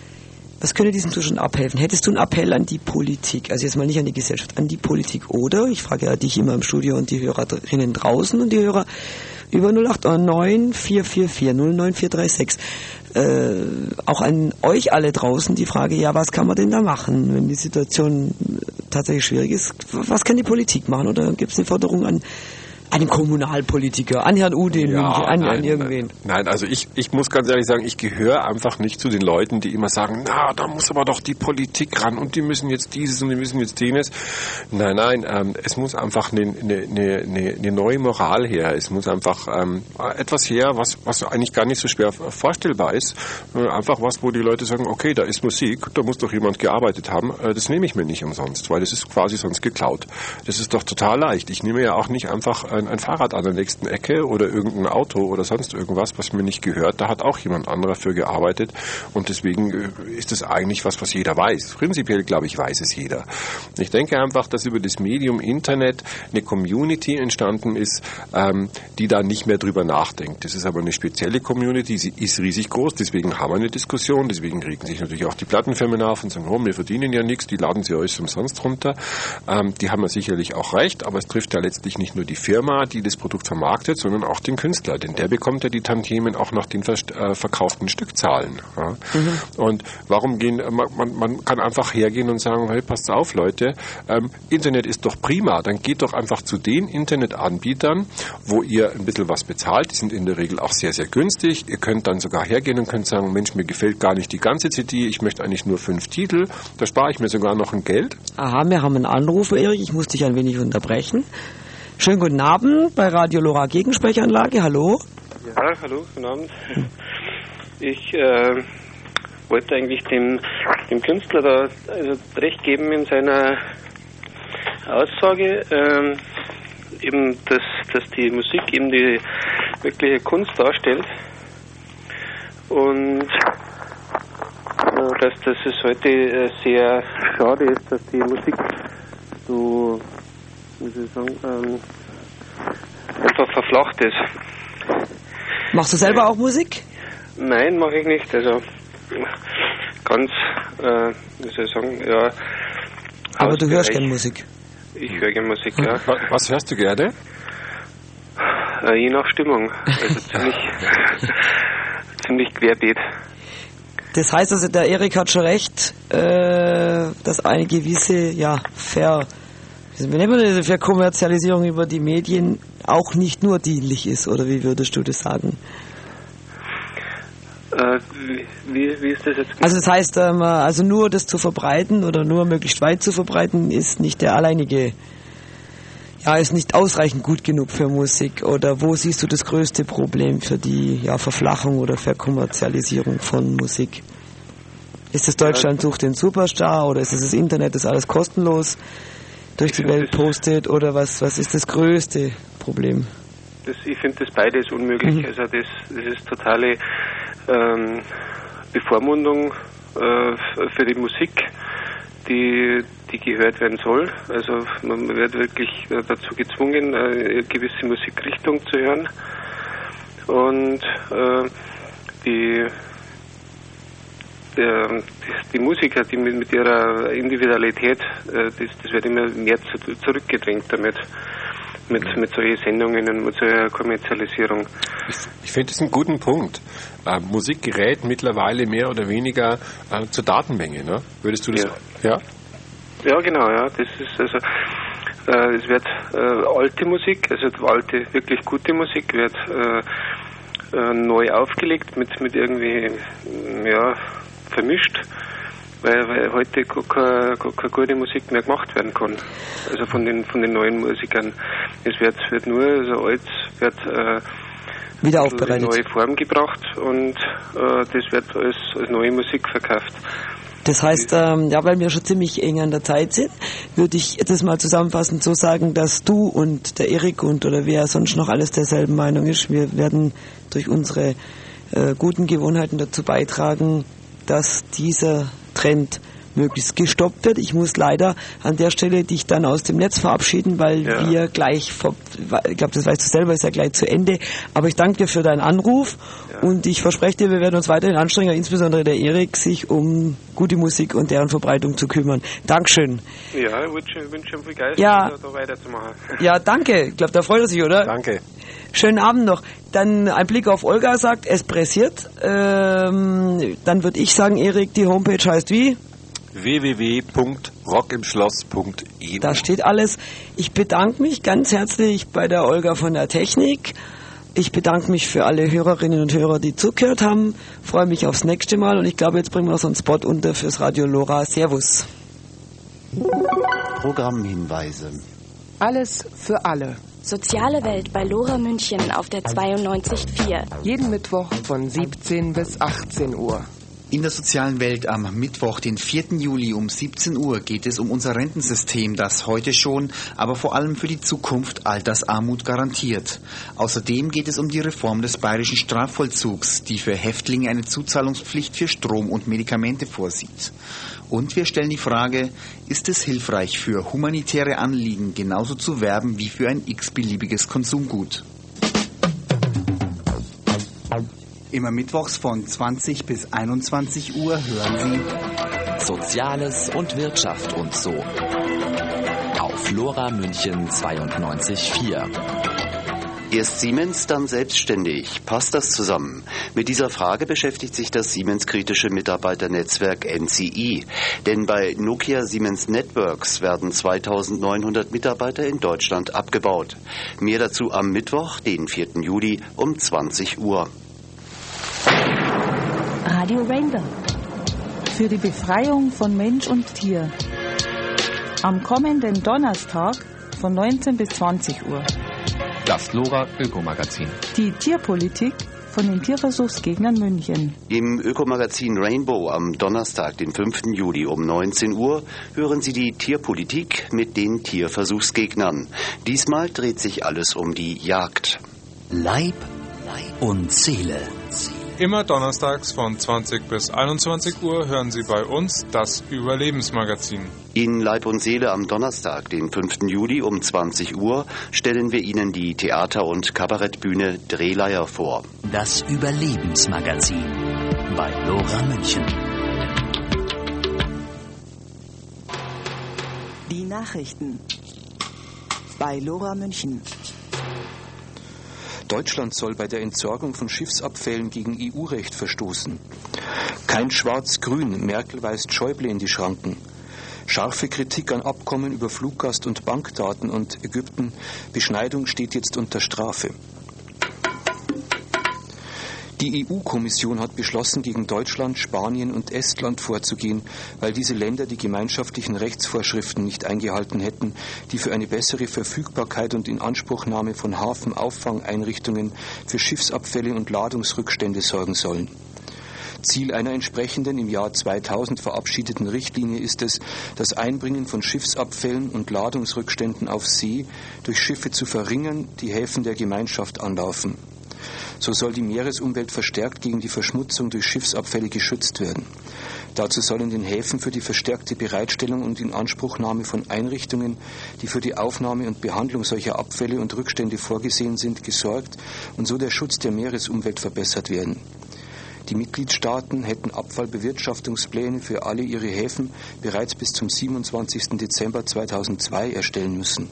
was könnte diesem Zustand abhelfen? Hättest du einen Appell an die Politik, also jetzt mal nicht an die Gesellschaft, an die Politik oder, ich frage ja dich immer im Studio und die Hörerinnen draußen und die Hörer über null acht neun vier vier vier null neun vier drei sechs, äh, auch an euch alle draußen die Frage, ja, was kann man denn da machen, wenn die Situation tatsächlich schwierig ist? Was kann die Politik machen oder gibt es eine Forderung an einen Kommunalpolitiker, an Herrn Ude, ja, an, nein, an irgendwen. Nein, also ich, ich muss ganz ehrlich sagen, ich gehöre einfach nicht zu den Leuten, die immer sagen, na, da muss aber doch die Politik ran und die müssen jetzt dieses und die müssen jetzt jenes. Nein, nein, ähm, es muss einfach eine, eine, eine, eine neue Moral her. Es muss einfach ähm, etwas her, was, was eigentlich gar nicht so schwer vorstellbar ist. Einfach was, wo die Leute sagen, okay, da ist Musik, da muss doch jemand gearbeitet haben. Äh, das nehme ich mir nicht umsonst, weil das ist quasi sonst geklaut. Das ist doch total leicht. Ich nehme ja auch nicht einfach ein, ein Fahrrad an der nächsten Ecke oder irgendein Auto oder sonst irgendwas, was mir nicht gehört. Da hat auch jemand anderer für gearbeitet und deswegen ist es eigentlich was, was jeder weiß. Prinzipiell, glaube ich, weiß es jeder. Ich denke einfach, dass über das Medium Internet eine Community entstanden ist, ähm, die da nicht mehr drüber nachdenkt. Das ist aber eine spezielle Community, sie ist riesig groß, deswegen haben wir eine Diskussion, deswegen regen sich natürlich auch die Plattenfirmen auf und sagen, oh, wir verdienen ja nichts, die laden sie euch umsonst runter. Ähm, die haben ja sicherlich auch recht, aber es trifft ja letztlich nicht nur die Firma, die das Produkt vermarktet, sondern auch den Künstler, denn der bekommt ja die Tantiemen auch nach den äh, verkauften Stückzahlen. Ja. Mhm. Und warum gehen, man, man, man kann einfach hergehen und sagen, hey, passt auf, Leute, ähm, Internet ist doch prima, dann geht doch einfach zu den Internetanbietern, wo ihr ein bisschen was bezahlt, die sind in der Regel auch sehr, sehr günstig, ihr könnt dann sogar hergehen und könnt sagen, Mensch, mir gefällt gar nicht die ganze C D, ich möchte eigentlich nur fünf Titel, da spare ich mir sogar noch ein Geld. Aha, wir haben einen Anruf, Erik, ich muss dich ein wenig unterbrechen. Schönen guten Abend bei Radio Lora Gegensprechanlage. Hallo. Ja, hallo, guten Abend. Ich äh, wollte eigentlich dem, dem Künstler da also recht geben in seiner Aussage, äh, eben, dass, dass die Musik eben die wirkliche Kunst darstellt und äh, dass, dass es heute äh, sehr schade ist, dass die Musik so wie soll ich sagen, ähm, einfach verflacht ist. Machst du selber auch Musik? Nein, mache ich nicht. Also ganz, äh, wie soll ich sagen, ja. Aber du hörst gerne Musik? Ich höre gerne Musik, ja. Was hörst du gerne? Äh, je nach Stimmung. Also ziemlich, ziemlich querbeet. Das heißt also, der Erik hat schon recht, äh, dass eine gewisse, ja, Ver, wie nennt man das, Verkommerzialisierung über die Medien auch nicht nur dienlich ist, oder wie würdest du das sagen? Äh, wie, wie ist das jetzt? Also das heißt, ähm, also nur das zu verbreiten oder nur möglichst weit zu verbreiten, ist nicht der alleinige, ja, ist nicht ausreichend gut genug für Musik. Oder wo siehst du das größte Problem für die, ja, Verflachung oder Verkommerzialisierung von Musik? Ist es Deutschland sucht den Superstar oder ist es das Internet, das alles kostenlos durch die Welt postet, oder was, was ist das größte Problem? Das, ich finde, das beides unmöglich. Mhm. Also das, das ist totale ähm, Bevormundung äh, für die Musik, die, die gehört werden soll. Also man wird wirklich dazu gezwungen, eine gewisse Musikrichtung zu hören. Und äh, die, der, die, die Musiker, die mit, mit ihrer Individualität, äh, das, das wird immer mehr zu, zurückgedrängt damit. Mit, mit solchen Sendungen und mit solcher Kommerzialisierung. Ich, ich finde das einen guten Punkt. Äh, Musik gerät mittlerweile mehr oder weniger äh, zur Datenmenge, ne? Würdest du das? Ja. Ja, ja genau, ja. Das ist also, äh, es wird äh, alte Musik, also alte, wirklich gute Musik, wird äh, äh, neu aufgelegt, mit, mit irgendwie, ja, vermischt. Weil, weil heute keine, keine gute Musik mehr gemacht werden kann. Also von den von den neuen Musikern. Es wird, wird nur, also alt wird äh, wieder aufbereitet, in neue Form gebracht und äh, das wird als, als neue Musik verkauft. Das heißt, ähm, ja, weil wir schon ziemlich eng an der Zeit sind, würde ich das mal zusammenfassend so sagen, dass du und der Erik und oder wer sonst noch alles derselben Meinung ist, wir werden durch unsere äh, guten Gewohnheiten dazu beitragen, dass dieser Trend möglichst gestoppt wird. Ich muss leider an der Stelle dich dann aus dem Netz verabschieden, weil ja. wir gleich, vor, ich glaube, das weißt du selber, ist ja gleich zu Ende. Aber ich danke dir für deinen Anruf ja. und ich verspreche dir, wir werden uns weiterhin anstrengen, insbesondere der Erik, sich um gute Musik und deren Verbreitung zu kümmern. Dankeschön. Ja, ich wünsche, wünsche viel Geist, ja. da weiterzumachen. Ja, danke. Ich glaube, da freut er sich, oder? Danke. Schönen Abend noch. Dann ein Blick auf Olga sagt, es pressiert. Ähm, dann würde ich sagen, Erik, die Homepage heißt wie? w w w punkt rock im schloss punkt e u. Da steht alles. Ich bedanke mich ganz herzlich bei der Olga von der Technik. Ich bedanke mich für alle Hörerinnen und Hörer, die zugehört haben. Freue mich aufs nächste Mal und ich glaube, jetzt bringen wir noch so einen Spot unter fürs Radio Lora. Servus. Programmhinweise. Alles für alle. Soziale Welt bei Lora München auf der zweiundneunzig Komma vier. Jeden Mittwoch von siebzehn bis achtzehn Uhr. In der sozialen Welt am Mittwoch, den vierten Juli um siebzehn Uhr, geht es um unser Rentensystem, das heute schon, aber vor allem für die Zukunft Altersarmut garantiert. Außerdem geht es um die Reform des bayerischen Strafvollzugs, die für Häftlinge eine Zuzahlungspflicht für Strom und Medikamente vorsieht. Und wir stellen die Frage, ist es hilfreich für humanitäre Anliegen genauso zu werben wie für ein x-beliebiges Konsumgut? Immer mittwochs von zwanzig bis einundzwanzig Uhr hören Sie Soziales und Wirtschaft und so auf Lora München zweiundneunzig Komma vier. Erst Siemens, dann selbstständig. Passt das zusammen? Mit dieser Frage beschäftigt sich das Siemens-kritische Mitarbeiternetzwerk N C I. Denn bei Nokia Siemens Networks werden zweitausendneunhundert Mitarbeiter in Deutschland abgebaut. Mehr dazu am Mittwoch, den vierten Juli um zwanzig Uhr. Radio Rainbow. Für die Befreiung von Mensch und Tier. Am kommenden Donnerstag von neunzehn bis zwanzig Uhr. Das Lora Ökomagazin. Die Tierpolitik von den Tierversuchsgegnern München. Im Ökomagazin Rainbow am Donnerstag, den fünften Juli um neunzehn Uhr, hören Sie die Tierpolitik mit den Tierversuchsgegnern. Diesmal dreht sich alles um die Jagd. Leib und Seele. Immer donnerstags von zwanzig bis einundzwanzig Uhr hören Sie bei uns das Überlebensmagazin. In Leib und Seele am Donnerstag, den fünften Juli um zwanzig Uhr, stellen wir Ihnen die Theater- und Kabarettbühne Drehleier vor. Das Überlebensmagazin bei Lora München. Die Nachrichten bei Lora München. Deutschland soll bei der Entsorgung von Schiffsabfällen gegen E U-Recht verstoßen. Kein Schwarz-Grün, Merkel weist Schäuble in die Schranken. Scharfe Kritik an Abkommen über Fluggast- und Bankdaten und Ägypten. Beschneidung steht jetzt unter Strafe. Die E U-Kommission hat beschlossen, gegen Deutschland, Spanien und Estland vorzugehen, weil diese Länder die gemeinschaftlichen Rechtsvorschriften nicht eingehalten hätten, die für eine bessere Verfügbarkeit und Inanspruchnahme von Hafenauffangeinrichtungen für Schiffsabfälle und Ladungsrückstände sorgen sollen. Ziel einer entsprechenden im Jahr zweitausend verabschiedeten Richtlinie ist es, das Einbringen von Schiffsabfällen und Ladungsrückständen auf See durch Schiffe zu verringern, die Häfen der Gemeinschaft anlaufen. So soll die Meeresumwelt verstärkt gegen die Verschmutzung durch Schiffsabfälle geschützt werden. Dazu soll in den Häfen für die verstärkte Bereitstellung und Inanspruchnahme von Einrichtungen, die für die Aufnahme und Behandlung solcher Abfälle und Rückstände vorgesehen sind, gesorgt und so der Schutz der Meeresumwelt verbessert werden. Die Mitgliedstaaten hätten Abfallbewirtschaftungspläne für alle ihre Häfen bereits bis zum siebenundzwanzigsten Dezember zweitausendzwei erstellen müssen.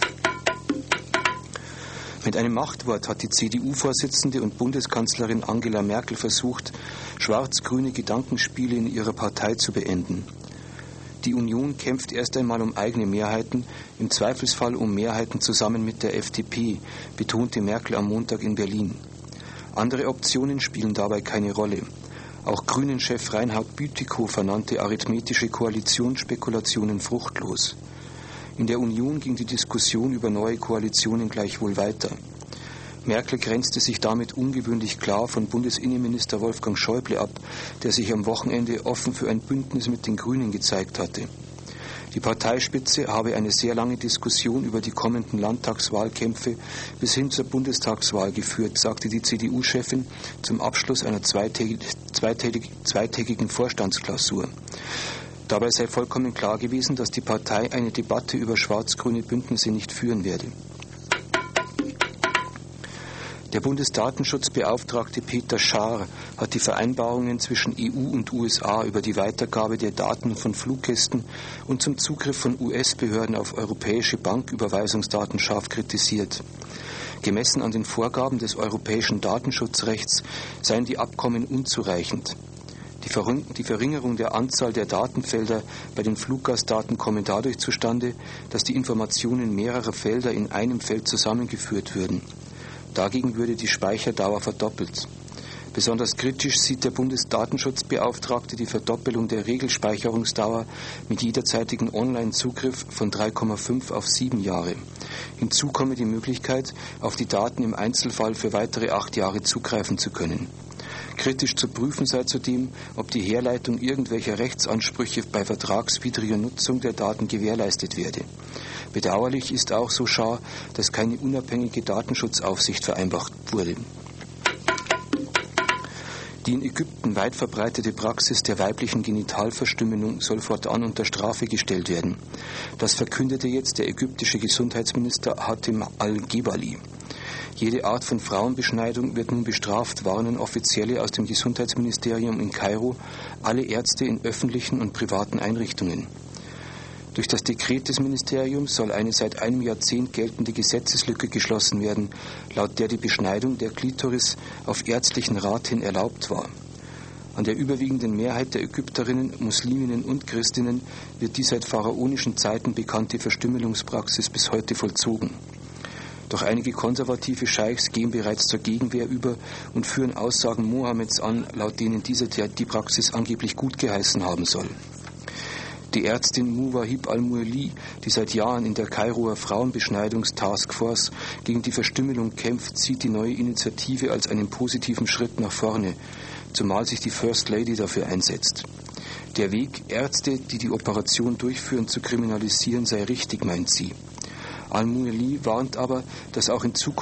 Mit einem Machtwort hat die C D U-Vorsitzende und Bundeskanzlerin Angela Merkel versucht, schwarz-grüne Gedankenspiele in ihrer Partei zu beenden. Die Union kämpft erst einmal um eigene Mehrheiten, im Zweifelsfall um Mehrheiten zusammen mit der F D P, betonte Merkel am Montag in Berlin. Andere Optionen spielen dabei keine Rolle. Auch Grünen-Chef Reinhard Bütikofer nannte arithmetische Koalitionsspekulationen fruchtlos. In der Union ging die Diskussion über neue Koalitionen gleichwohl weiter. Merkel grenzte sich damit ungewöhnlich klar von Bundesinnenminister Wolfgang Schäuble ab, der sich am Wochenende offen für ein Bündnis mit den Grünen gezeigt hatte. Die Parteispitze habe eine sehr lange Diskussion über die kommenden Landtagswahlkämpfe bis hin zur Bundestagswahl geführt, sagte die C D U-Chefin zum Abschluss einer zweitägig, zweitägig, zweitägigen Vorstandsklausur. Dabei sei vollkommen klar gewesen, dass die Partei eine Debatte über schwarz-grüne Bündnisse nicht führen werde. Der Bundesdatenschutzbeauftragte Peter Schaar hat die Vereinbarungen zwischen E U und U S A über die Weitergabe der Daten von Fluggästen und zum Zugriff von U S-Behörden auf europäische Banküberweisungsdaten scharf kritisiert. Gemessen an den Vorgaben des europäischen Datenschutzrechts seien die Abkommen unzureichend. Die Verringerung der Anzahl der Datenfelder bei den Fluggastdaten komme dadurch zustande, dass die Informationen mehrerer Felder in einem Feld zusammengeführt würden. Dagegen würde die Speicherdauer verdoppelt. Besonders kritisch sieht der Bundesdatenschutzbeauftragte die Verdoppelung der Regelspeicherungsdauer mit jederzeitigem Online-Zugriff von drei Komma fünf auf sieben Jahre. Hinzu komme die Möglichkeit, auf die Daten im Einzelfall für weitere acht Jahre zugreifen zu können. Kritisch zu prüfen sei zudem, ob die Herleitung irgendwelcher Rechtsansprüche bei vertragswidriger Nutzung der Daten gewährleistet werde. Bedauerlich ist auch, so Schaar, dass keine unabhängige Datenschutzaufsicht vereinbart wurde. Die in Ägypten weit verbreitete Praxis der weiblichen Genitalverstümmelung soll fortan unter Strafe gestellt werden. Das verkündete jetzt der ägyptische Gesundheitsminister Hatem al-Gebali. Jede Art von Frauenbeschneidung wird nun bestraft, warnen Offizielle aus dem Gesundheitsministerium in Kairo alle Ärzte in öffentlichen und privaten Einrichtungen. Durch das Dekret des Ministeriums soll eine seit einem Jahrzehnt geltende Gesetzeslücke geschlossen werden, laut der die Beschneidung der Klitoris auf ärztlichen Rat hin erlaubt war. An der überwiegenden Mehrheit der Ägypterinnen, Musliminnen und Christinnen wird die seit pharaonischen Zeiten bekannte Verstümmelungspraxis bis heute vollzogen. Doch einige konservative Scheichs gehen bereits zur Gegenwehr über und führen Aussagen Mohammeds an, laut denen dieser die Praxis angeblich gut geheißen haben soll. Die Ärztin Muwahib al-Muali, die seit Jahren in der Kairoer Frauenbeschneidungstaskforce gegen die Verstümmelung kämpft, sieht die neue Initiative als einen positiven Schritt nach vorne, zumal sich die First Lady dafür einsetzt. Der Weg, Ärzte, die die Operation durchführen, zu kriminalisieren, sei richtig, meint sie. Al-Muali warnt aber, dass auch in Zukunft